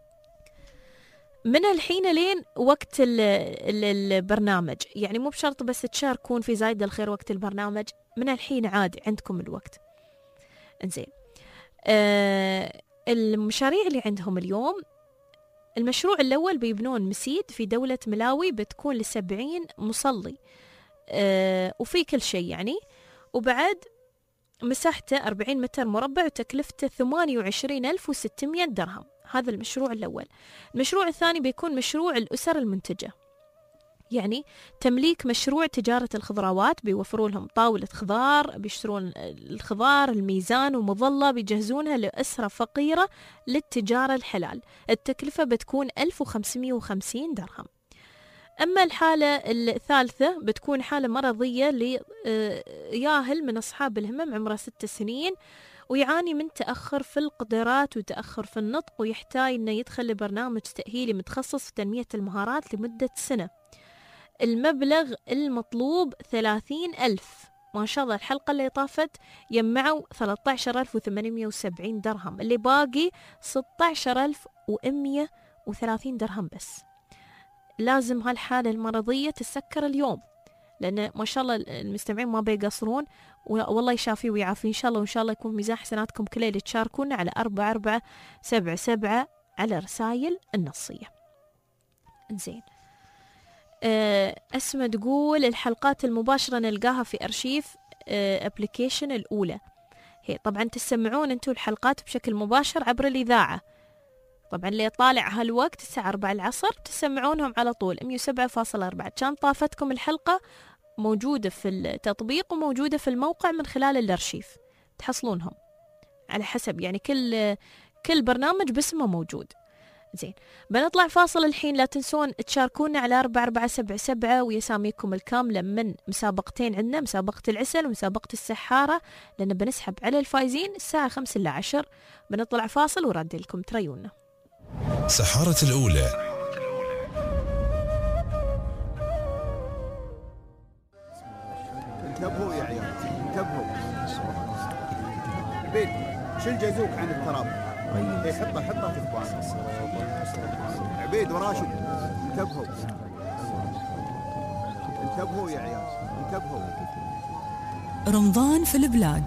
[SPEAKER 1] من الحين لين وقت ال ال البرنامج. يعني مو بشرط بس تشاركون في زايد الخير وقت البرنامج، من الحين عادي عندكم الوقت. انزين، آه المشاريع اللي عندهم اليوم، المشروع الأول بيبنون مسيد في دولة ملاوي، بتكون لسبعين مصلي آه وفي كل شيء يعني، وبعد مساحته أربعين متر مربع وتكلفته ثمانية وعشرين ألف وستمائة درهم. هذا المشروع الأول. المشروع الثاني بيكون مشروع الأسر المنتجة، يعني تمليك مشروع تجارة الخضروات، بيوفروا لهم طاولة خضار، بيشترون الخضار، الميزان ومظلة، بيجهزونها لأسرة فقيرة للتجارة الحلال. التكلفة بتكون ألف وخمسمائة وخمسين درهم. أما الحالة الثالثة بتكون حالة مرضية لياهل من أصحاب الهمم عمره ست سنين، ويعاني من تأخر في القدرات وتأخر في النطق، ويحتاج أنه يدخل لبرنامج تأهيلي متخصص في تنمية المهارات لمدة سنة. المبلغ المطلوب ثلاثين ألف. ما شاء الله الحلقة اللي طافت يمعوا ثلاثة عشر ألف وثمانمائة وسبعين درهم، اللي باقي ستة عشر ألف ومئة وثلاثين درهم بس. لازم هالحالة المرضية تسكر اليوم، لأن ما شاء الله المستمعين ما بيقصرون، والله يشافي ويعافي إن شاء الله، وإن شاء الله يكون ميزان حسناتكم كله اللي تشاركونا على أربعة أربعة سبعة سبعة على رسائل النصية. إنزين، أسمى تقول الحلقات المباشرة نلقاها في أرشيف أبليكيشن الأولى. هي طبعا تسمعون أنتوا الحلقات بشكل مباشر عبر الإذاعة، طبعا اللي طالع هالوقت الساعة أربعة العصر تسمعونهم على طول مية وسبعة فاصلة أربعة. كان طافتكم الحلقة موجودة في التطبيق وموجودة في الموقع من خلال الأرشيف، تحصلونهم على حسب يعني كل كل برنامج باسمه موجود. زين، بنطلع فاصل الحين. لا تنسون تشاركونا على أربعة أربعة سبعة سبعة ويساميكم الكاملة من مسابقتين عندنا، مسابقة العسل ومسابقة السحارة، لأن بنسحب على الفائزين الساعة خمسة إلى عشر. بنطلع فاصل ورد لكم تريونا.
[SPEAKER 3] سحارة الأولى.
[SPEAKER 5] انتبهوا يا عيال، انتبهوا. عبيد شيل جازوك عن التراب. اي حطه حطه في الثوان. عبيد وراشد انتبهوا، انتبهوا يا عيال، انتبهوا.
[SPEAKER 21] رمضان في البلاد.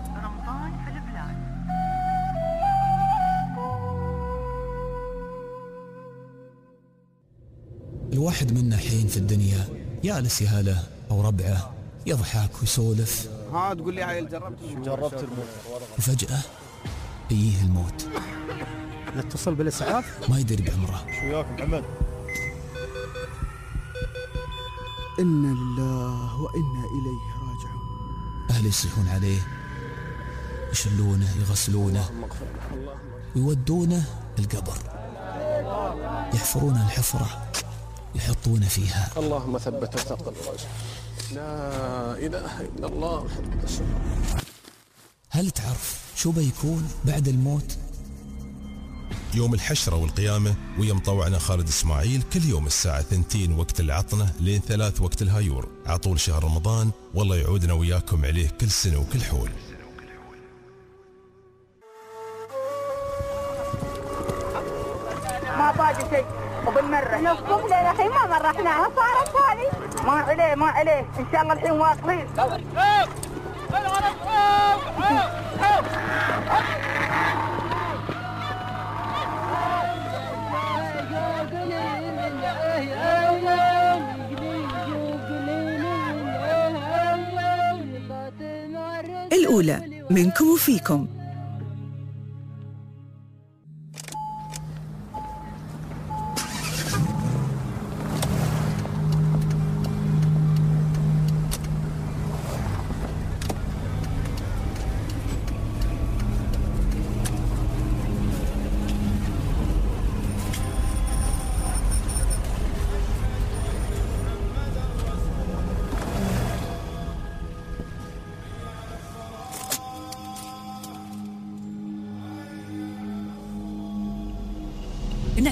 [SPEAKER 15] الواحد منا حين في الدنيا يالس يهاله أو ربعه، يضحك ويسولف.
[SPEAKER 5] ها تقول لي عيل جربت جربت الموت،
[SPEAKER 15] وفجأة يجيه الموت.
[SPEAKER 23] نتصل بالإسعاف؟
[SPEAKER 15] ما يدري بعمره.
[SPEAKER 5] شو وياك محمد؟
[SPEAKER 27] إنا لله وإنا إليه راجعون.
[SPEAKER 15] أهله يصيحون عليه، يشلونه، يغسلونه، ويودونه القبر، يحفرون الحفرة، يحطون فيها.
[SPEAKER 17] اللهم ثبت وثقل الرجل. لا إله إلا الله محمد رسول الله.
[SPEAKER 15] هل تعرف شو بيكون بعد الموت؟
[SPEAKER 3] يوم الحشرة والقيامة ويا مطوعنا خالد إسماعيل كل يوم الساعة ثنتين وقت العطنة لين ثلاث وقت الهايور عطول شهر رمضان. والله يعودنا وياكم عليه كل سنة وكل حول.
[SPEAKER 4] ما باقي شيء وبنمرح.
[SPEAKER 10] نصف ليلة الحين ما مرحناها صارت هذه.
[SPEAKER 4] ما عليه ما عليه إن شاء الله الحين واصلين.
[SPEAKER 7] الأولى منكم وفيكم.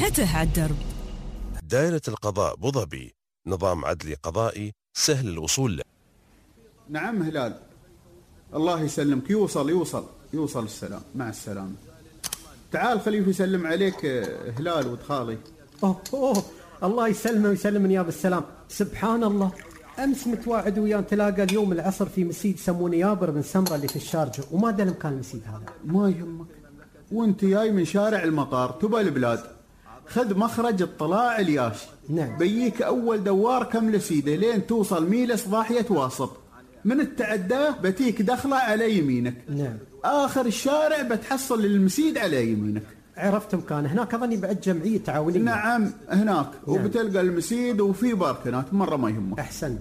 [SPEAKER 7] انعته على الدرب.
[SPEAKER 3] دائرة القضاء أبو ظبي، نظام عدلي قضائي سهل الوصول له.
[SPEAKER 5] نعم هلال، الله يسلمك. يوصل يوصل يوصل السلام. مع السلامة. تعال خليفة يسلم عليك هلال ولد خالي.
[SPEAKER 23] أوه, أوه الله يسلمه ويسلم من ياب السلام. سبحان الله، أمس متواعد وياه نتلاقى اليوم العصر في مسيد يسمونه يابر بن سمرة اللي في الشارجة، وما ادري مكان المسيد هذا.
[SPEAKER 5] ما يهمك، وانت جاي من شارع المطار تبى البلاد، خذ مخرج الطلاع الياشي.
[SPEAKER 23] نعم.
[SPEAKER 5] بيك أول دوار كم لسيدة لين توصل ميلس ضاحية واسط، من التعداه بتيك دخلة على يمينك.
[SPEAKER 23] نعم.
[SPEAKER 5] آخر الشارع بتحصل المسيد على يمينك.
[SPEAKER 23] عرفت مكان هناك، أظني بعد جمعية تعاونية.
[SPEAKER 5] نعم هناك. نعم. وبتلقى المسيد وفي باركنات، مرة ما يهمك.
[SPEAKER 23] أحسنت.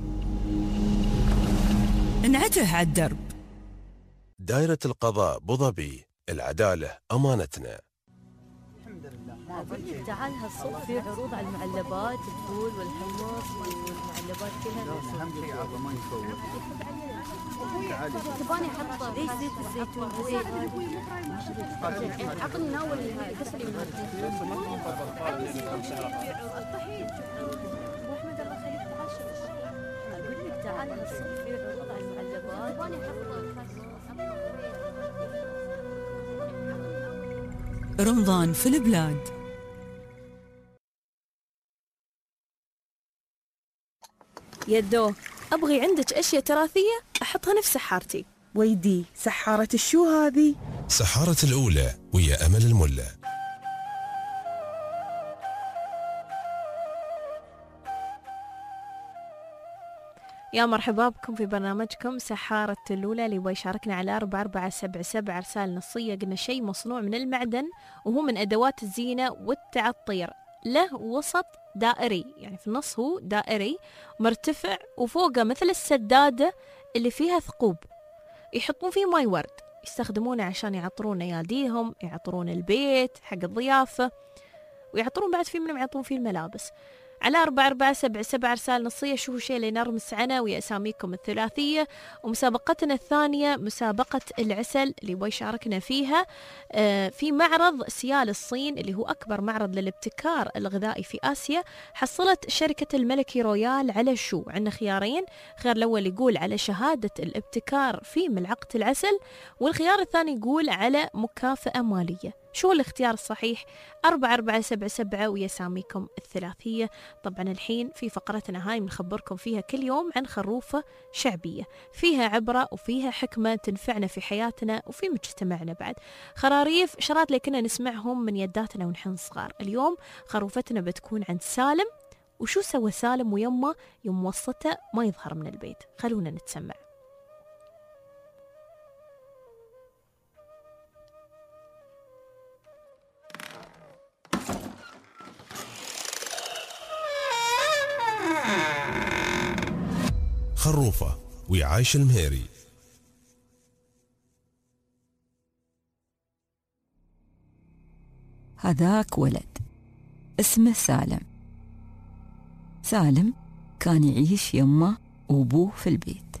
[SPEAKER 7] انعته على الدرب.
[SPEAKER 3] دائرة القضاء أبو ظبي، العدالة أمانتنا.
[SPEAKER 6] أقولك تعال هالصبح في عروض على المعلبات، الفول والحمص والمعلبات كلها.
[SPEAKER 5] الحمد لله ما يفوت.
[SPEAKER 6] تباني احط زيت زيت الزيتون زيت. عطني ناول هاي كسري من أقول لك تعال هالصبح في عروض على المعلبات. تباني احط
[SPEAKER 7] رمضان في البلاد.
[SPEAKER 1] يدو، أبغي عندك أشياء تراثية أحطها نفس سحارتي.
[SPEAKER 2] ويدي، سحارة الشو هذه؟
[SPEAKER 3] سحارة الأولى ويا أمل الملة.
[SPEAKER 1] يا مرحبا بكم في برنامجكم سحارة اللولة، اللي يبغى يشاركنا على أربعة أربعة سبعة سبعة رسالة نصية. قلنا شيء مصنوع من المعدن وهو من أدوات الزينة والتعطير، له وسط دائري، يعني في النص هو دائري مرتفع وفوقه مثل السدادة اللي فيها ثقوب، يحطون فيه ماي ورد، يستخدمونه عشان يعطرون أياديهم، يعطرون البيت حق الضيافة، ويعطرون بعد فيه منهم يعطون فيه الملابس. على أربعة أربعة سبعة سبعة رسالة نصية شو شيء اللي نرمس عنه ويا أساميكم الثلاثية. ومسابقتنا الثانية مسابقة العسل اللي يبغى يشاركنا فيها آه في معرض سيال الصين اللي هو أكبر معرض للابتكار الغذائي في آسيا. حصلت شركة الملكي رويال على شو؟ عندنا خيارين، خيار الأول يقول على شهادة الابتكار في ملعقة العسل، والخيار الثاني يقول على مكافأة مالية. شو الاختيار الصحيح؟ أربعة أربعة سبعة سبعة ويساميكم الثلاثية. طبعا الحين في فقرتنا هاي بنخبركم فيها كل يوم عن خروفة شعبية فيها عبرة وفيها حكمة تنفعنا في حياتنا وفي مجتمعنا بعد. خراريف شرات اللي كنا نسمعهم من يداتنا ونحن صغار. اليوم خروفتنا بتكون عند سالم. وشو سوى سالم ويمه يوم وصته ما يظهر من البيت؟ خلونا نتسمع.
[SPEAKER 3] خروفة ويا عايش المهيري.
[SPEAKER 14] هذاك ولد اسمه سالم. سالم كان يعيش يمه وابوه في البيت.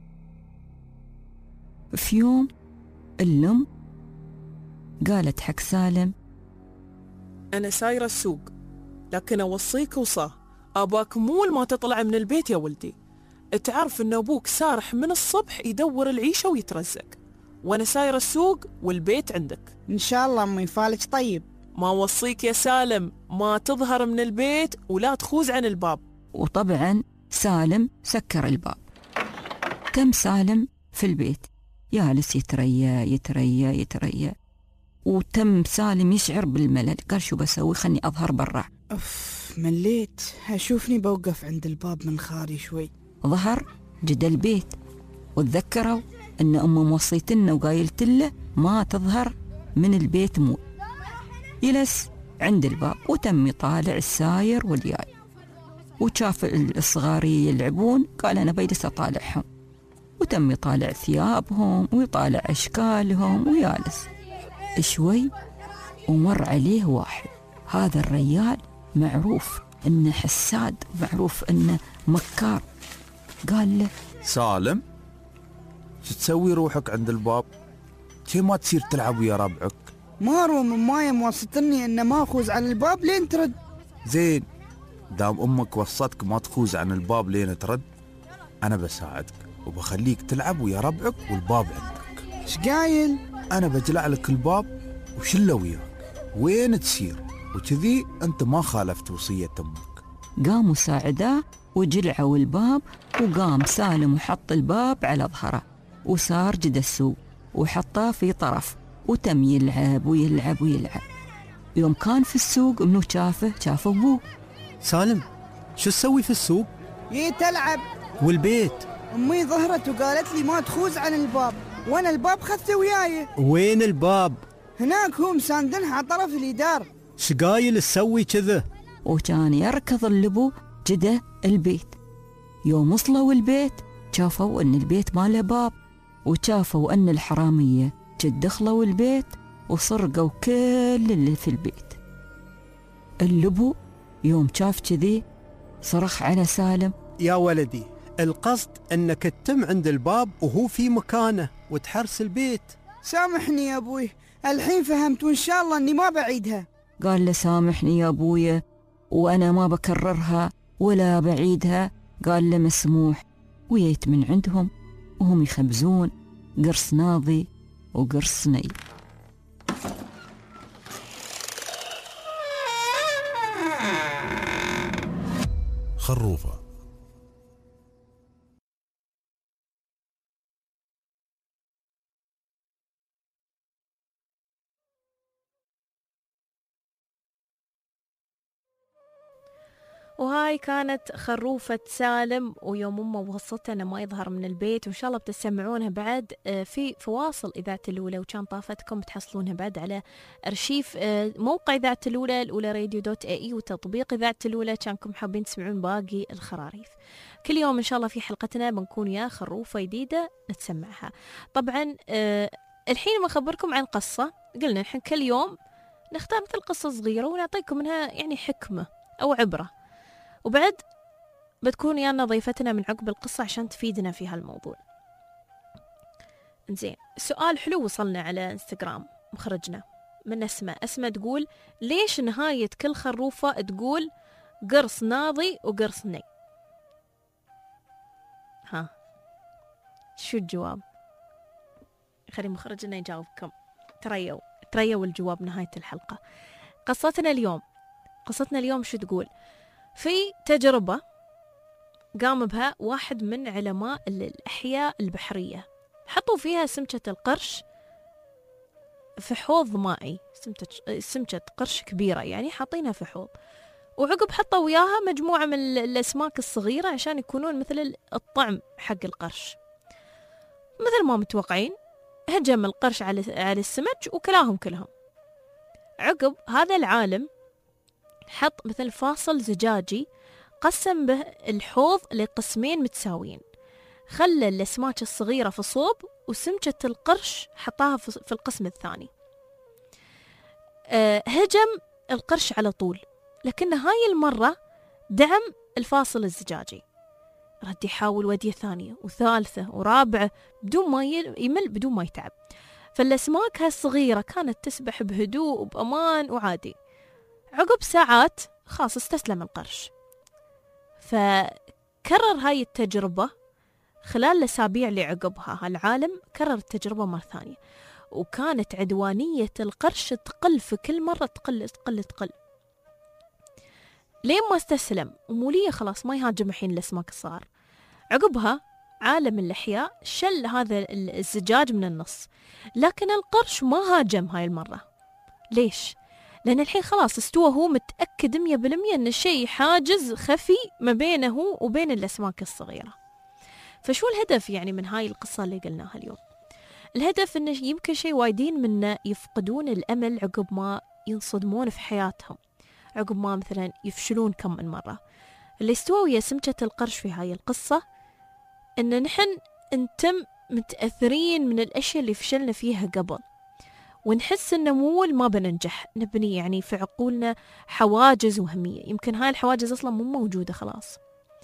[SPEAKER 14] في يوم الأم قالت حق سالم:
[SPEAKER 18] أنا سايرة السوق، لكن أوصيك وصاه أباك مول ما تطلع من البيت يا ولدي. تعرف إن أبوك سارح من الصبح يدور العيشة ويترزق، وأنا سايرة السوق والبيت عندك.
[SPEAKER 4] إن شاء الله أمي فالك طيب.
[SPEAKER 18] ما وصيك يا سالم ما تظهر من البيت ولا تخوز عن الباب.
[SPEAKER 14] وطبعا سالم سكر الباب. تم سالم في البيت جالس يتريا يتريا يتريا، وتم سالم يشعر بالملل. قال شو بسوي؟ خلني أظهر برا.
[SPEAKER 4] أف مليت، هشوفني بوقف عند الباب من خاري شوي.
[SPEAKER 14] ظهر جد البيت وتذكروا أن أمه موصيتنا وقايلت له ما تظهر من البيت مو. جلس عند الباب وتم يطالع الساير والجاي، وشاف الصغاري يلعبون قال أنا بيجلس أطالعهم، وتم يطالع ثيابهم ويطالع أشكالهم ويالس. شوي ومر عليه واحد. هذا الرجال معروف إنه حساد، معروف إنه مكار. قال له:
[SPEAKER 19] سالم، شو تسوي روحك عند الباب؟ شي ما تصير تلعب ويا ربعك؟
[SPEAKER 27] ماروة من مايا موصتني ان ما اخوز عن الباب لين ترد.
[SPEAKER 8] زين، دام امك وصتك ما تخوز عن الباب لين ترد، انا بساعدك وبخليك تلعب ويا ربعك والباب عندك.
[SPEAKER 27] ايش قايل؟
[SPEAKER 8] انا بجلع لك الباب وشله وياك وين تسير، وكذي انت ما خالفت وصية امك.
[SPEAKER 14] قاموا ساعداه وجلعوا الباب، وقام سالم وحط الباب على ظهره وصار جد السوق وحطاه في طرف، وتم يلعب ويلعب ويلعب. يوم كان في السوق منو شافه؟ شافه ابوه.
[SPEAKER 23] سالم، شو تسوي في السوق؟
[SPEAKER 27] جيت العب.
[SPEAKER 23] والبيت؟
[SPEAKER 27] امي ظهرت وقالت لي ما تخوز عن الباب، وانا الباب خذته وياي.
[SPEAKER 23] وين الباب؟
[SPEAKER 27] هناك هم ساندنها على طرف الإدار.
[SPEAKER 23] شقايل تسوي كذا؟
[SPEAKER 14] وكان يركض اللبو جده البيت. يوم وصلوا البيت شافوا ان البيت ما له باب، وشافوا ان الحرامية جد دخلوا البيت وسرقوا كل اللي في البيت. اللبو يوم شاف كذي صرخ على سالم:
[SPEAKER 23] يا ولدي، القصد انك تتم عند الباب وهو في مكانه وتحرس البيت.
[SPEAKER 27] سامحني يا ابوي، الحين فهمت وان شاء الله اني ما بعيدها.
[SPEAKER 14] قال له: سامحني يا ابويا وانا ما بكررها ولا بعيدها. قال له: مسموح. ويت من عندهم وهم يخبزون قرص ناضي وقرص ني.
[SPEAKER 3] خروفة.
[SPEAKER 1] وهاي كانت خروفة سالم، ويوم أمه وصته أنه ما يظهر من البيت، وإن شاء الله بتسمعونها بعد في فواصل إذاعة الأولى، وكان طافتكم تحصلونها بعد على أرشيف موقع إذاعة الأولى الأولى راديو دوت اي اي وتطبيق إذاعة الأولى. كانكم حابين تسمعون باقي الخراريف كل يوم إن شاء الله في حلقتنا بنكون يا خروفة جديدة نتسمعها. طبعا الحين ما أخبركم عن قصة، قلنا الحين كل يوم نختار مثل قصة صغيرة ونعطيكم منها يعني حكمة أو عبرة، وبعد بتكون يانا ضيفتنا من عقب القصة عشان تفيدنا في هالموضوع. زين، سؤال حلو وصلنا على انستغرام مخرجنا من أسماء. أسماء تقول: ليش نهاية كل خروفة تقول قرص ناضي وقرص ني؟ ها شو الجواب؟ خلي مخرجنا يجاوبكم. تريوا تريوا الجواب نهاية الحلقة. قصتنا اليوم قصتنا اليوم شو تقول؟ في تجربة قام بها واحد من علماء الأحياء البحرية، حطوا فيها سمكة القرش في حوض مائي، سمكة قرش كبيرة يعني حاطينها في حوض، وعقب حطوا وياها مجموعة من الأسماك الصغيرة عشان يكونون مثل الطعم حق القرش. مثل ما متوقعين هجم القرش على على السمك وكلاهم كلهم. عقب هذا العالم حط مثل فاصل زجاجي قسم به الحوض لقسمين متساويين، خلى الأسماك الصغيرة في صوب وسمكة القرش حطاها في القسم الثاني. أه هجم القرش على طول، لكن هاي المرة دعم الفاصل الزجاجي، رد يحاول ودية ثانية وثالثة ورابعة بدون ما يمل بدون ما يتعب. فالأسماك هالصغيرة كانت تسبح بهدوء وبأمان وعادي. عقب ساعات خاص استسلم القرش، فكرر هاي التجربة خلال الأسابيع اللي عقبها. هالعالم كرر التجربة مرة ثانية، وكانت عدوانية القرش تقل، في كل مرة تقل تقل تقل لين ما استسلم ومولية خلاص ما يهاجم الحين الأسماك الصغار. عقبها عالم الأحياء شل هذا الزجاج من النص، لكن القرش ما هاجم هاي المرة. ليش؟ لأن الحين خلاص استوى هو متأكد مية بالمية أن الشيء حاجز خفي ما بينه وبين الأسماك الصغيرة. فشو الهدف يعني من هاي القصة اللي قلناها اليوم؟ الهدف أنه يمكن شيء وايدين منا يفقدون الأمل عقب ما ينصدمون في حياتهم، عقب ما مثلا يفشلون كم من مرة. اللي استوى ويا سمكة القرش في هاي القصة أن نحن نتم متأثرين من الأشياء اللي فشلنا فيها قبل، ونحس إنه مول ما بننجح، نبني يعني في عقولنا حواجز وهمية، يمكن هاي الحواجز أصلا مو موجودة خلاص.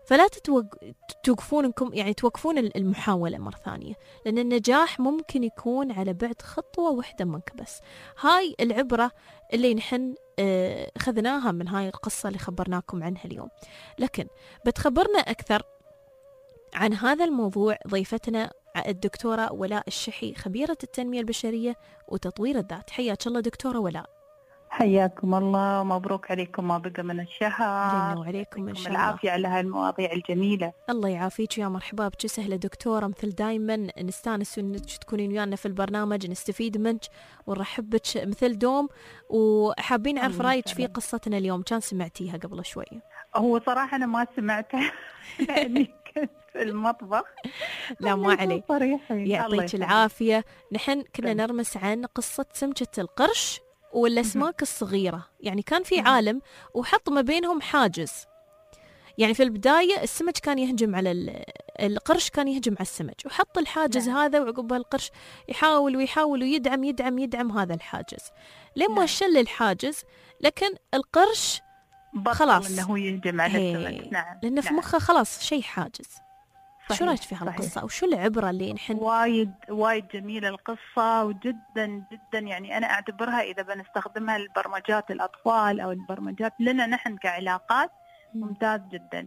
[SPEAKER 1] فلا توقفونكم يعني توقفون المحاولة مرة ثانية، لأن النجاح ممكن يكون على بعد خطوة واحدة منك بس. هاي العبرة اللي نحن أخذناها من هاي القصة اللي خبرناكم عنها اليوم. لكن بتخبرنا أكثر عن هذا الموضوع ضيفتنا الدكتورة ولاء الشحي، خبيرة التنمية البشرية وتطوير الذات. حياك الله دكتورة ولاء.
[SPEAKER 9] حياكم الله ومبروك عليكم ما بقى من الشهر.
[SPEAKER 1] علينا وعليكم إن شاء الله.
[SPEAKER 9] العافية على هاي المواضيع الجميلة.
[SPEAKER 1] الله يعافيك يا مرحبا بك، سهلة دكتورة مثل دايما، نستانس انك تكونين ويانا في البرنامج، نستفيد منك ونرحب بك مثل دوم، وحابين نعرف رايك في قصتنا اليوم. كان سمعتيها قبل شوي؟
[SPEAKER 9] هو صراحة أنا ما سمعتها لأني كنت في المطبخ.
[SPEAKER 1] لا ما علي، يعطيك العافية. نحن كنا نرمس عن قصة سمكة القرش والأسماك الصغيرة. يعني كان في عالم وحط ما بينهم حاجز. يعني في البداية السمك كان يهجم على القرش، كان يهجم على السمك، وحط الحاجز هذا، وعقبها القرش يحاول ويحاول ويدعم يدعم يدعم هذا الحاجز لما شل الحاجز. لكن القرش خلاص
[SPEAKER 9] انه هو يهجم على السمك. نعم،
[SPEAKER 1] لأنه في مخه خلاص شيء حاجز. شو رايك في هالقصة أو شو العبرة اللي نحن؟
[SPEAKER 9] وايد وايد جميلة القصة، وجدا جدا يعني أنا أعتبرها إذا بنستخدمها للبرمجات الأطفال أو البرمجات لنا نحن كعلاقات ممتاز جدا.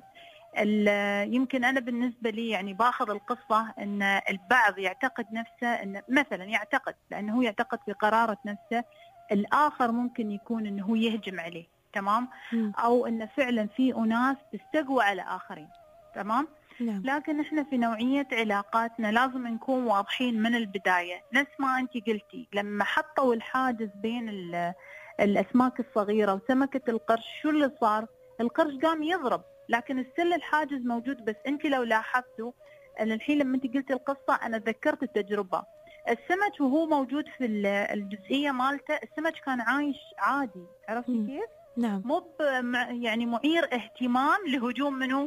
[SPEAKER 9] يمكن أنا بالنسبة لي يعني باخذ القصة أن البعض يعتقد نفسه أن مثلا يعتقد لأنه هو يعتقد في قرارة نفسه الآخر ممكن يكون أنه هو يهجم عليه، تمام؟ أو أن فعلا في أناس تستقوى على آخرين، تمام؟
[SPEAKER 1] نعم.
[SPEAKER 9] لكن احنا في نوعية علاقاتنا لازم نكون واضحين من البداية. نفس ما انت قلتي لما حطوا الحاجز بين الأسماك الصغيرة وسمكة القرش، شو اللي صار؟ القرش قام يضرب، لكن السل الحاجز موجود. بس انت لو لاحظتوا أن الحين لما انت قلتي القصة أنا ذكرت التجربة. السمك وهو موجود في الجزئية مالته، السمك كان عايش عادي، عرفتي كيف؟
[SPEAKER 1] نعم.
[SPEAKER 9] مو يعني معير اهتمام لهجوم منه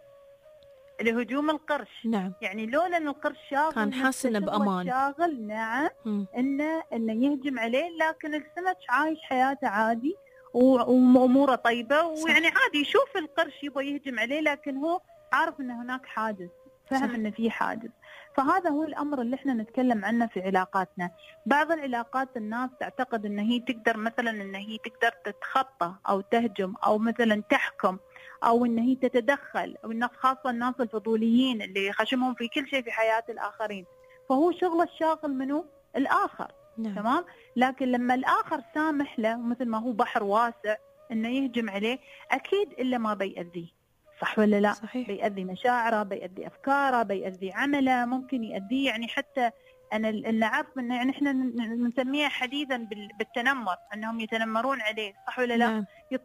[SPEAKER 9] لهجوم القرش.
[SPEAKER 1] نعم.
[SPEAKER 9] يعني لولا ان القرش شاغل
[SPEAKER 1] كان حاسس انه بامان،
[SPEAKER 9] شاغل نعم انه انه يهجم عليه، لكن السمك عايش حياته عادي واموره طيبه، ويعني عادي يشوف القرش يبغى يهجم عليه، لكن هو عارف ان هناك حاجز، فهم ان في حاجز. فهذا هو الامر اللي احنا نتكلم عنه في علاقاتنا. بعض العلاقات الناس تعتقد ان هي تقدر مثلا ان هي تقدر تتخطى او تهجم او مثلا تحكم أو إن هي تتدخل، أو الناس خاصة الناس الفضوليين اللي خشمهم في كل شيء في حياة الآخرين، فهو شغله الشاغل منه الآخر.
[SPEAKER 1] نعم.
[SPEAKER 9] تمام. لكن لما الآخر سامح له مثل ما هو بحر واسع إنه يهجم عليه، أكيد إلا ما بيأذيه، صح ولا لا؟
[SPEAKER 1] صحيح.
[SPEAKER 9] بيأذي مشاعره، بيأذي أفكاره، بيأذي عمله، ممكن يأذيه. يعني حتى أنا اللي عارف إنه يعني إحنا نسميها حديثا بالتنمر، أنهم يتنمرون عليه، صح ولا لا؟
[SPEAKER 1] نعم.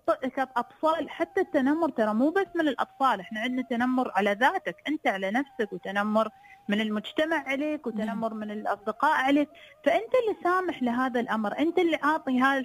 [SPEAKER 9] أطفال حتى التنمر ترى مو بس من الأطفال، إحنا عندنا تنمر على ذاتك أنت، على نفسك، وتنمر من المجتمع عليك، وتنمر نعم. من الأصدقاء عليك. فأنت اللي سامح لهذا الأمر، أنت اللي عاطي هذا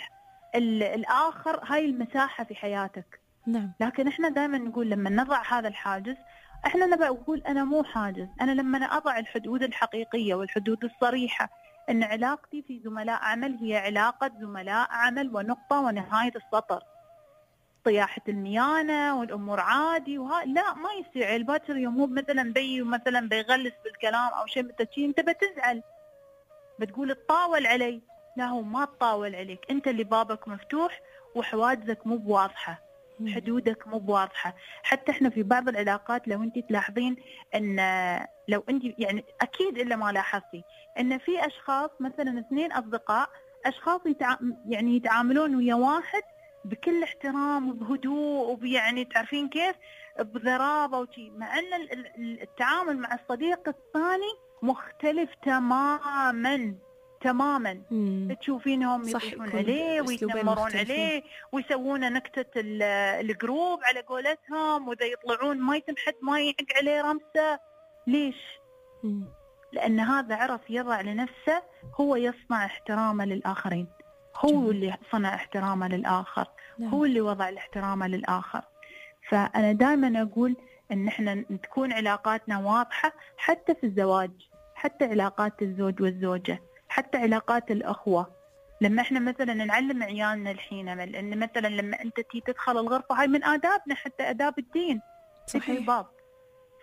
[SPEAKER 9] الآخر هاي المساحة في حياتك.
[SPEAKER 1] نعم.
[SPEAKER 9] لكن إحنا دائما نقول لما نضع هذا الحاجز، احنا نبقى نقول انا مو حاجز، انا لما أنا اضع الحدود الحقيقيه والحدود الصريحه ان علاقتي في زملاء عمل هي علاقه زملاء عمل ونقطه ونهايه السطر. طياحه الميانه والامور عادي وها لا، ما يصير الباكر يوم هو مثلا بي ومثلا بيغلس بالكلام او شيء مثل شيء انت بتزعل، بتقول تطاول علي. لا، هو ما تطاول عليك، انت اللي بابك مفتوح وحواجزك مو بواضحه، حدودك مو بواضحة. حتى احنا في بعض العلاقات لو انت تلاحظين ان لو انت يعني اكيد الا ما لاحظتي ان في اشخاص مثلا اثنين اصدقاء، اشخاص يتع... يعني يتعاملون ويا واحد بكل احترام وبهدوء وبيعني تعرفين كيف بذرابة وشي، مع ان التعامل مع الصديق الثاني مختلف تماما تماما. تشوفينهم يضيفون عليه ويتنمرون عليه ويسوون نكتة الجروب على قولتهم، وإذا يطلعون ما يتم حد ما يعق عليه رمسة. ليش؟
[SPEAKER 1] مم.
[SPEAKER 9] لأن هذا عرف يضع لنفسه، هو يصنع احترامه للآخرين، هو جميل. اللي صنع احترامه للآخر. نعم. هو اللي وضع الاحترام للآخر. فأنا دائما أقول إن احنا تكون علاقاتنا واضحة، حتى في الزواج، حتى علاقات الزوج والزوجة، حتى علاقات الأخوة. لما احنا مثلا نعلم عيالنا الحين، لأن مثلا لما أنت تي تدخل الغرفة، هاي من آدابنا حتى آداب الدين.
[SPEAKER 1] صحيح.
[SPEAKER 9] الباب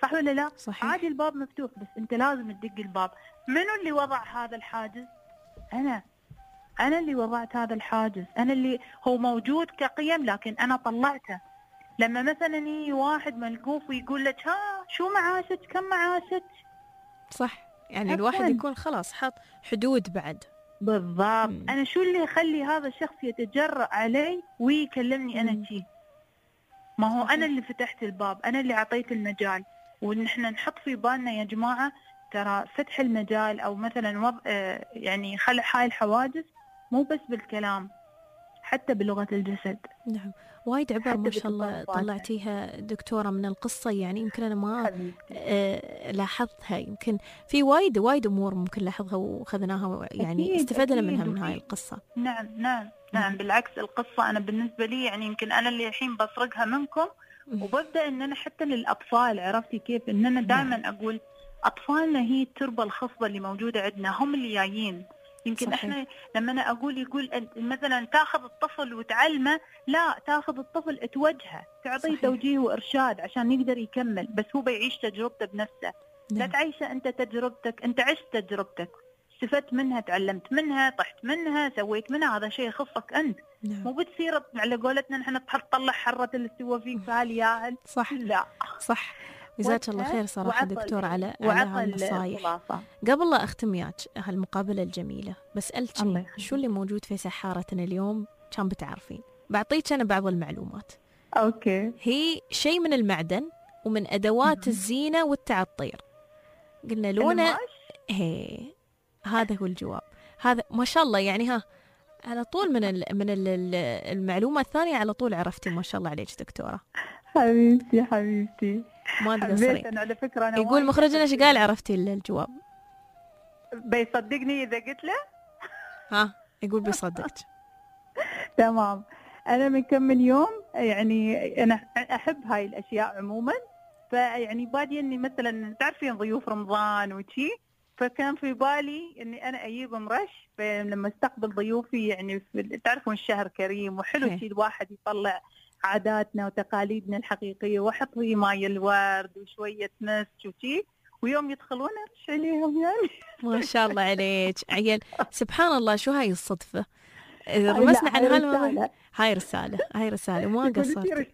[SPEAKER 9] صح ولا لا؟
[SPEAKER 1] صحيح.
[SPEAKER 9] عادي الباب مفتوح بس انت لازم تدق الباب. منو اللي وضع هذا الحاجز؟ انا انا اللي وضعت هذا الحاجز، انا اللي هو موجود كقيم لكن انا طلعته. لما مثلا يجي واحد ملقوف ويقول لك ها شو معاشك كم معاشك،
[SPEAKER 1] صح، يعني الواحد يكون خلاص حط حدود بعد.
[SPEAKER 9] بالضبط. مم. انا شو اللي يخلي هذا الشخص يتجرأ علي ويكلمني انا شي؟ ما هو انا اللي فتحت الباب، انا اللي اعطيت المجال. ونحن نحط في بالنا يا جماعه ترى فتح المجال او مثلا وضع يعني خلع هاي الحواجز مو بس بالكلام، حتى بلغه الجسد.
[SPEAKER 1] نعم، وايد عبر ما شاء الله طلعتيها دكتورة من القصة، يعني يمكن أنا ما آه لاحظتها. يمكن في وايد وايد أمور ممكن لاحظها وخذناها، يعني أكيد استفدنا أكيد منها أكيد من هاي القصة.
[SPEAKER 9] نعم نعم نعم بالعكس القصة أنا بالنسبة لي يعني يمكن أنا اللي الحين بسرقها منكم، وببدأ إن أنا حتى للأطفال عرفتي كيف إن أنا دائما أقول أطفالنا هي التربة الخصبة اللي موجودة عندنا، هم اللي جايين. يمكن صحيح. احنا لما انا اقول يقول مثلا تاخذ الطفل وتعلمه، لا تاخذ الطفل توجهه، تعطيه توجيه وارشاد عشان يقدر يكمل، بس هو بيعيش تجربته بنفسه. نعم. لا تعيشه انت تجربتك، انت عشت تجربتك، استفدت منها، تعلمت منها، طحت منها، سويت منها، هذا شيء يخصك انت. نعم. مو بتصير على قولتنا نحن تطلع حره اللي استوى فيك فهالياهل.
[SPEAKER 1] صح
[SPEAKER 9] لا
[SPEAKER 1] صح. جزاك الله خير صراحة دكتور على على هالنصايح. قبل لا أختم وياك هالمقابلة الجميلة بسألك شو اللي موجود في سحارتنا اليوم كان بتعرفين؟ بعطيك أنا بعض المعلومات.
[SPEAKER 9] أوكي.
[SPEAKER 1] هي شيء من المعدن ومن أدوات الزينة والتعطير. قلنا لونه هي هذا هو الجواب. هذا ما شاء الله يعني ها على طول من ال من ال المعلومة الثانية على طول عرفتي ما شاء الله عليك دكتورة.
[SPEAKER 9] حبيبتي حبيبتي
[SPEAKER 1] ما تقصرين.
[SPEAKER 9] على فكرة أنا
[SPEAKER 1] يقول مخرجنا ايش قال عرفتي الجواب؟
[SPEAKER 9] بيصدقني إذا قلت له؟
[SPEAKER 1] ها يقول بيصدقك.
[SPEAKER 9] تمام. أنا من كم من يوم يعني أنا أحب هاي الأشياء عموما، فيعني بادي إني مثلا تعرفين ضيوف رمضان وشي، فكان في بالي إني أنا أجيب مرش لما استقبل ضيوفي، يعني تعرفون الشهر كريم وحلو شي الواحد يطلع عاداتنا وتقاليدنا الحقيقية وأحط فيه ماي الورد وشوية مسك وشي، ويوم يدخلون أرش عليهم يعني.
[SPEAKER 1] ما شاء الله عليك عيل. سبحان الله شو هاي الصدفة. إذا رمسنا عن هالموضوع هاي رسالة هاي رسالة ما قصرت.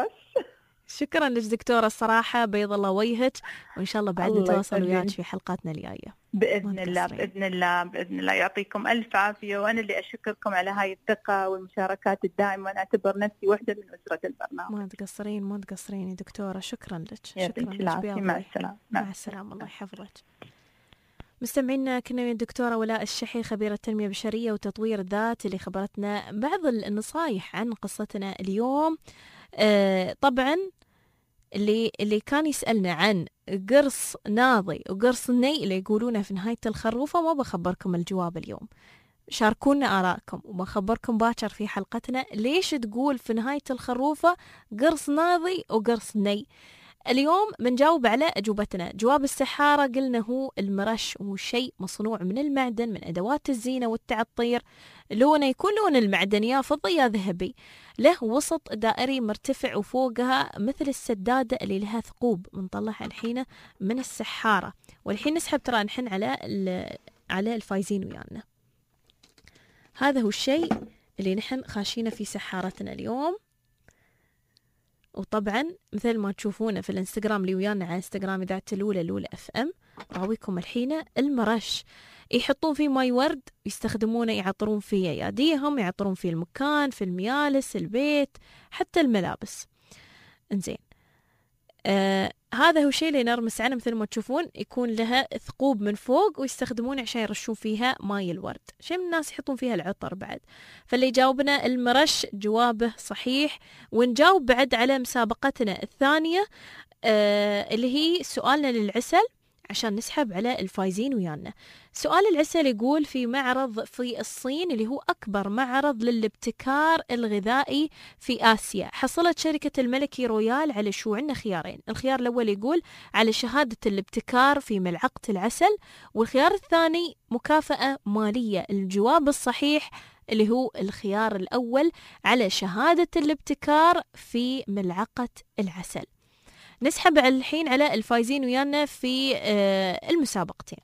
[SPEAKER 1] شكرا لك دكتورة الصراحة، بيض الله وجهك، وإن شاء الله بعد نتواصل وياك في حلقاتنا الجاية
[SPEAKER 9] بإذن الله. بإذن الله بإذن الله. يعطيكم ألف عافية، وأنا اللي أشكركم على هاي الثقة والمشاركات الدائمة، وأنا أعتبر نفسي واحدة من أسرة البرنامج.
[SPEAKER 1] ما تقصرين ما تقصرين يا دكتورة. شكرا لك.
[SPEAKER 9] شكرا لك. مع السلامة.
[SPEAKER 1] مع السلامة. الله يحفظك. مستمعينا كنا ويا الدكتورة ولاء الشحي خبيرة تنمية بشرية وتطوير ذات اللي خبرتنا بعض النصايح عن قصتنا اليوم. آه طبعا اللي اللي كان يسألنا عن قرص ناضي وقرص الني اللي يقولونه في نهاية الخروفة، ما بخبركم الجواب اليوم. شاركونا آراءكم وبخبركم باكر في حلقتنا ليش تقول في نهاية الخروفة قرص ناضي وقرص ني. اليوم بنجاوب على أجوبتنا. جواب السحارة قلنا هو المرش، وهو شيء مصنوع من المعدن من أدوات الزينة والتعطير، لونه يكون لون المعدن يا فضي يا ذهبي، له وسط دائري مرتفع وفوقها مثل السدادة اللي لها ثقوب. بنطلعها الحين من السحارة، والحين نسحب ترى نحن على على الفايزين ويانا. هذا هو الشيء اللي نحن خاشينه في سحارتنا اليوم. وطبعا مثل ما تشوفونه في الانستغرام اللي ويانا على انستغرام إذاعة الأولى الأولى اف ام، راويكم الحين المرش يحطون فيه ماي ورد، يستخدمونه يعطرون فيه اياديهم، يعطرون فيه المكان، في الميالس، البيت، حتى الملابس. انزين آه هذا هو الشيء اللي نرمس عنه. مثل ما تشوفون يكون لها ثقوب من فوق ويستخدمون عشان يرشون فيها ماي الورد. شيء من الناس يحطون فيها العطر بعد. فاللي جاوبنا المرش جوابه صحيح. ونجاوب بعد على مسابقتنا الثانية آه اللي هي سؤالنا للعسل عشان نسحب على الفايزين ويانا. سؤال العسل يقول في معرض في الصين اللي هو أكبر معرض للابتكار الغذائي في آسيا، حصلت شركة الملكي رويال على شو؟ عندنا خيارين. الخيار الأول يقول على شهادة الابتكار في ملعقة العسل، والخيار الثاني مكافأة مالية. الجواب الصحيح اللي هو الخيار الأول على شهادة الابتكار في ملعقة العسل. نسحب الحين على الفايزين ويانا في المسابقتين.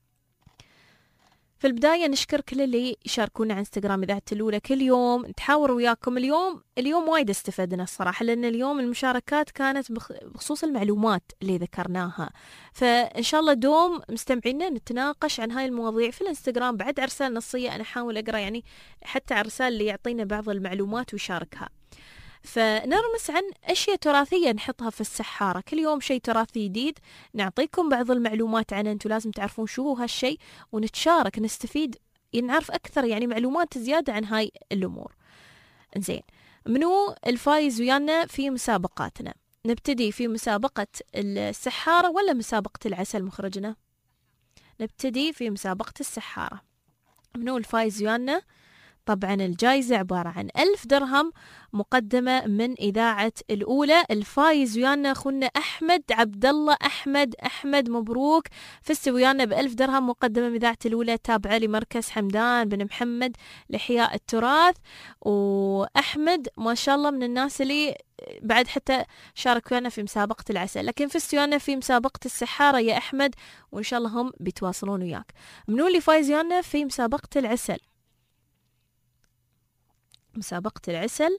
[SPEAKER 1] في البداية نشكر كل اللي يشاركونا على انستغرام إذاعة الأولى كل يوم، نتحاور وياكم. اليوم اليوم وايد استفدنا الصراحة، لأن اليوم المشاركات كانت بخصوص المعلومات اللي ذكرناها، فإن شاء الله دوم مستمعينا نتناقش عن هاي المواضيع في الانستغرام. بعد رسائل نصية أنا أحاول أقرأ يعني حتى على الرسائل اللي يعطينا بعض المعلومات ويشاركها. فنرمس عن أشياء تراثية نحطها في السحارة، كل يوم شيء تراثي جديد نعطيكم بعض المعلومات عنه، أنتم لازم تعرفون شو هو هالشيء ونتشارك نستفيد، نعرف أكثر يعني معلومات زيادة عن هاي الأمور. إنزين، منو الفايز ويانا في مسابقاتنا؟ نبتدي في مسابقة السحارة ولا مسابقة العسل مخرجنا؟ نبتدي في مسابقة السحارة. منو الفايز ويانا؟ طبعا الجائزة عبارة عن ألف درهم مقدمة من إذاعة الأولى. الفايز ويانا أخونا أحمد عبد الله. أحمد أحمد مبروك، فزت ويانا بألف درهم مقدمة من إذاعة الأولى، تابعة لمركز حمدان بن محمد لإحياء التراث. وأحمد ما شاء الله من الناس اللي بعد حتى شارك ويانا في مسابقة العسل، لكن فزت ويانا في مسابقة السحارة يا أحمد، وإن شاء الله هم بيتواصلون وياك. منو اللي فايز ويانا في مسابقة العسل؟ مسابقة العسل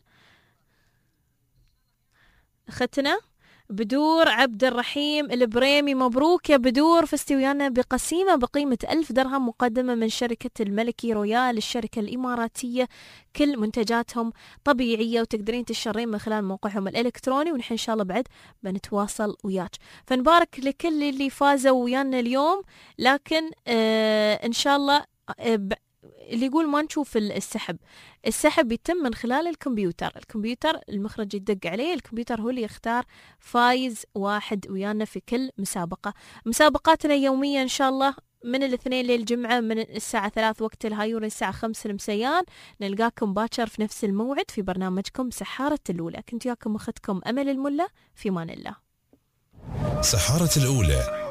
[SPEAKER 1] أختنا بدور عبد الرحيم البريمي. مبروك يا بدور، فزتي ويانا بقسيمة بقيمة ألف درهم مقدمة من شركة الملكي رويال، الشركة الإماراتية. كل منتجاتهم طبيعية وتقدرين تشترين من خلال موقعهم الإلكتروني، ونحن إن شاء الله بعد بنتواصل وياك. فنبارك لكل اللي فازوا ويانا اليوم، لكن آه إن شاء الله آه اللي يقول ما نشوف السحب، السحب يتم من خلال الكمبيوتر. الكمبيوتر المخرج يدق عليه، الكمبيوتر هو اللي يختار فايز واحد ويانا في كل مسابقة. مسابقاتنا يوميا إن شاء الله من الاثنين للجمعة، من الساعة ثلاث وقت الهايور الساعة خمس المسيان. نلقاكم باكر في نفس الموعد في برنامجكم سحارة الأولى. كنت وياكم أختكم أمل الملا، في مان الله.
[SPEAKER 3] سحارة الأولى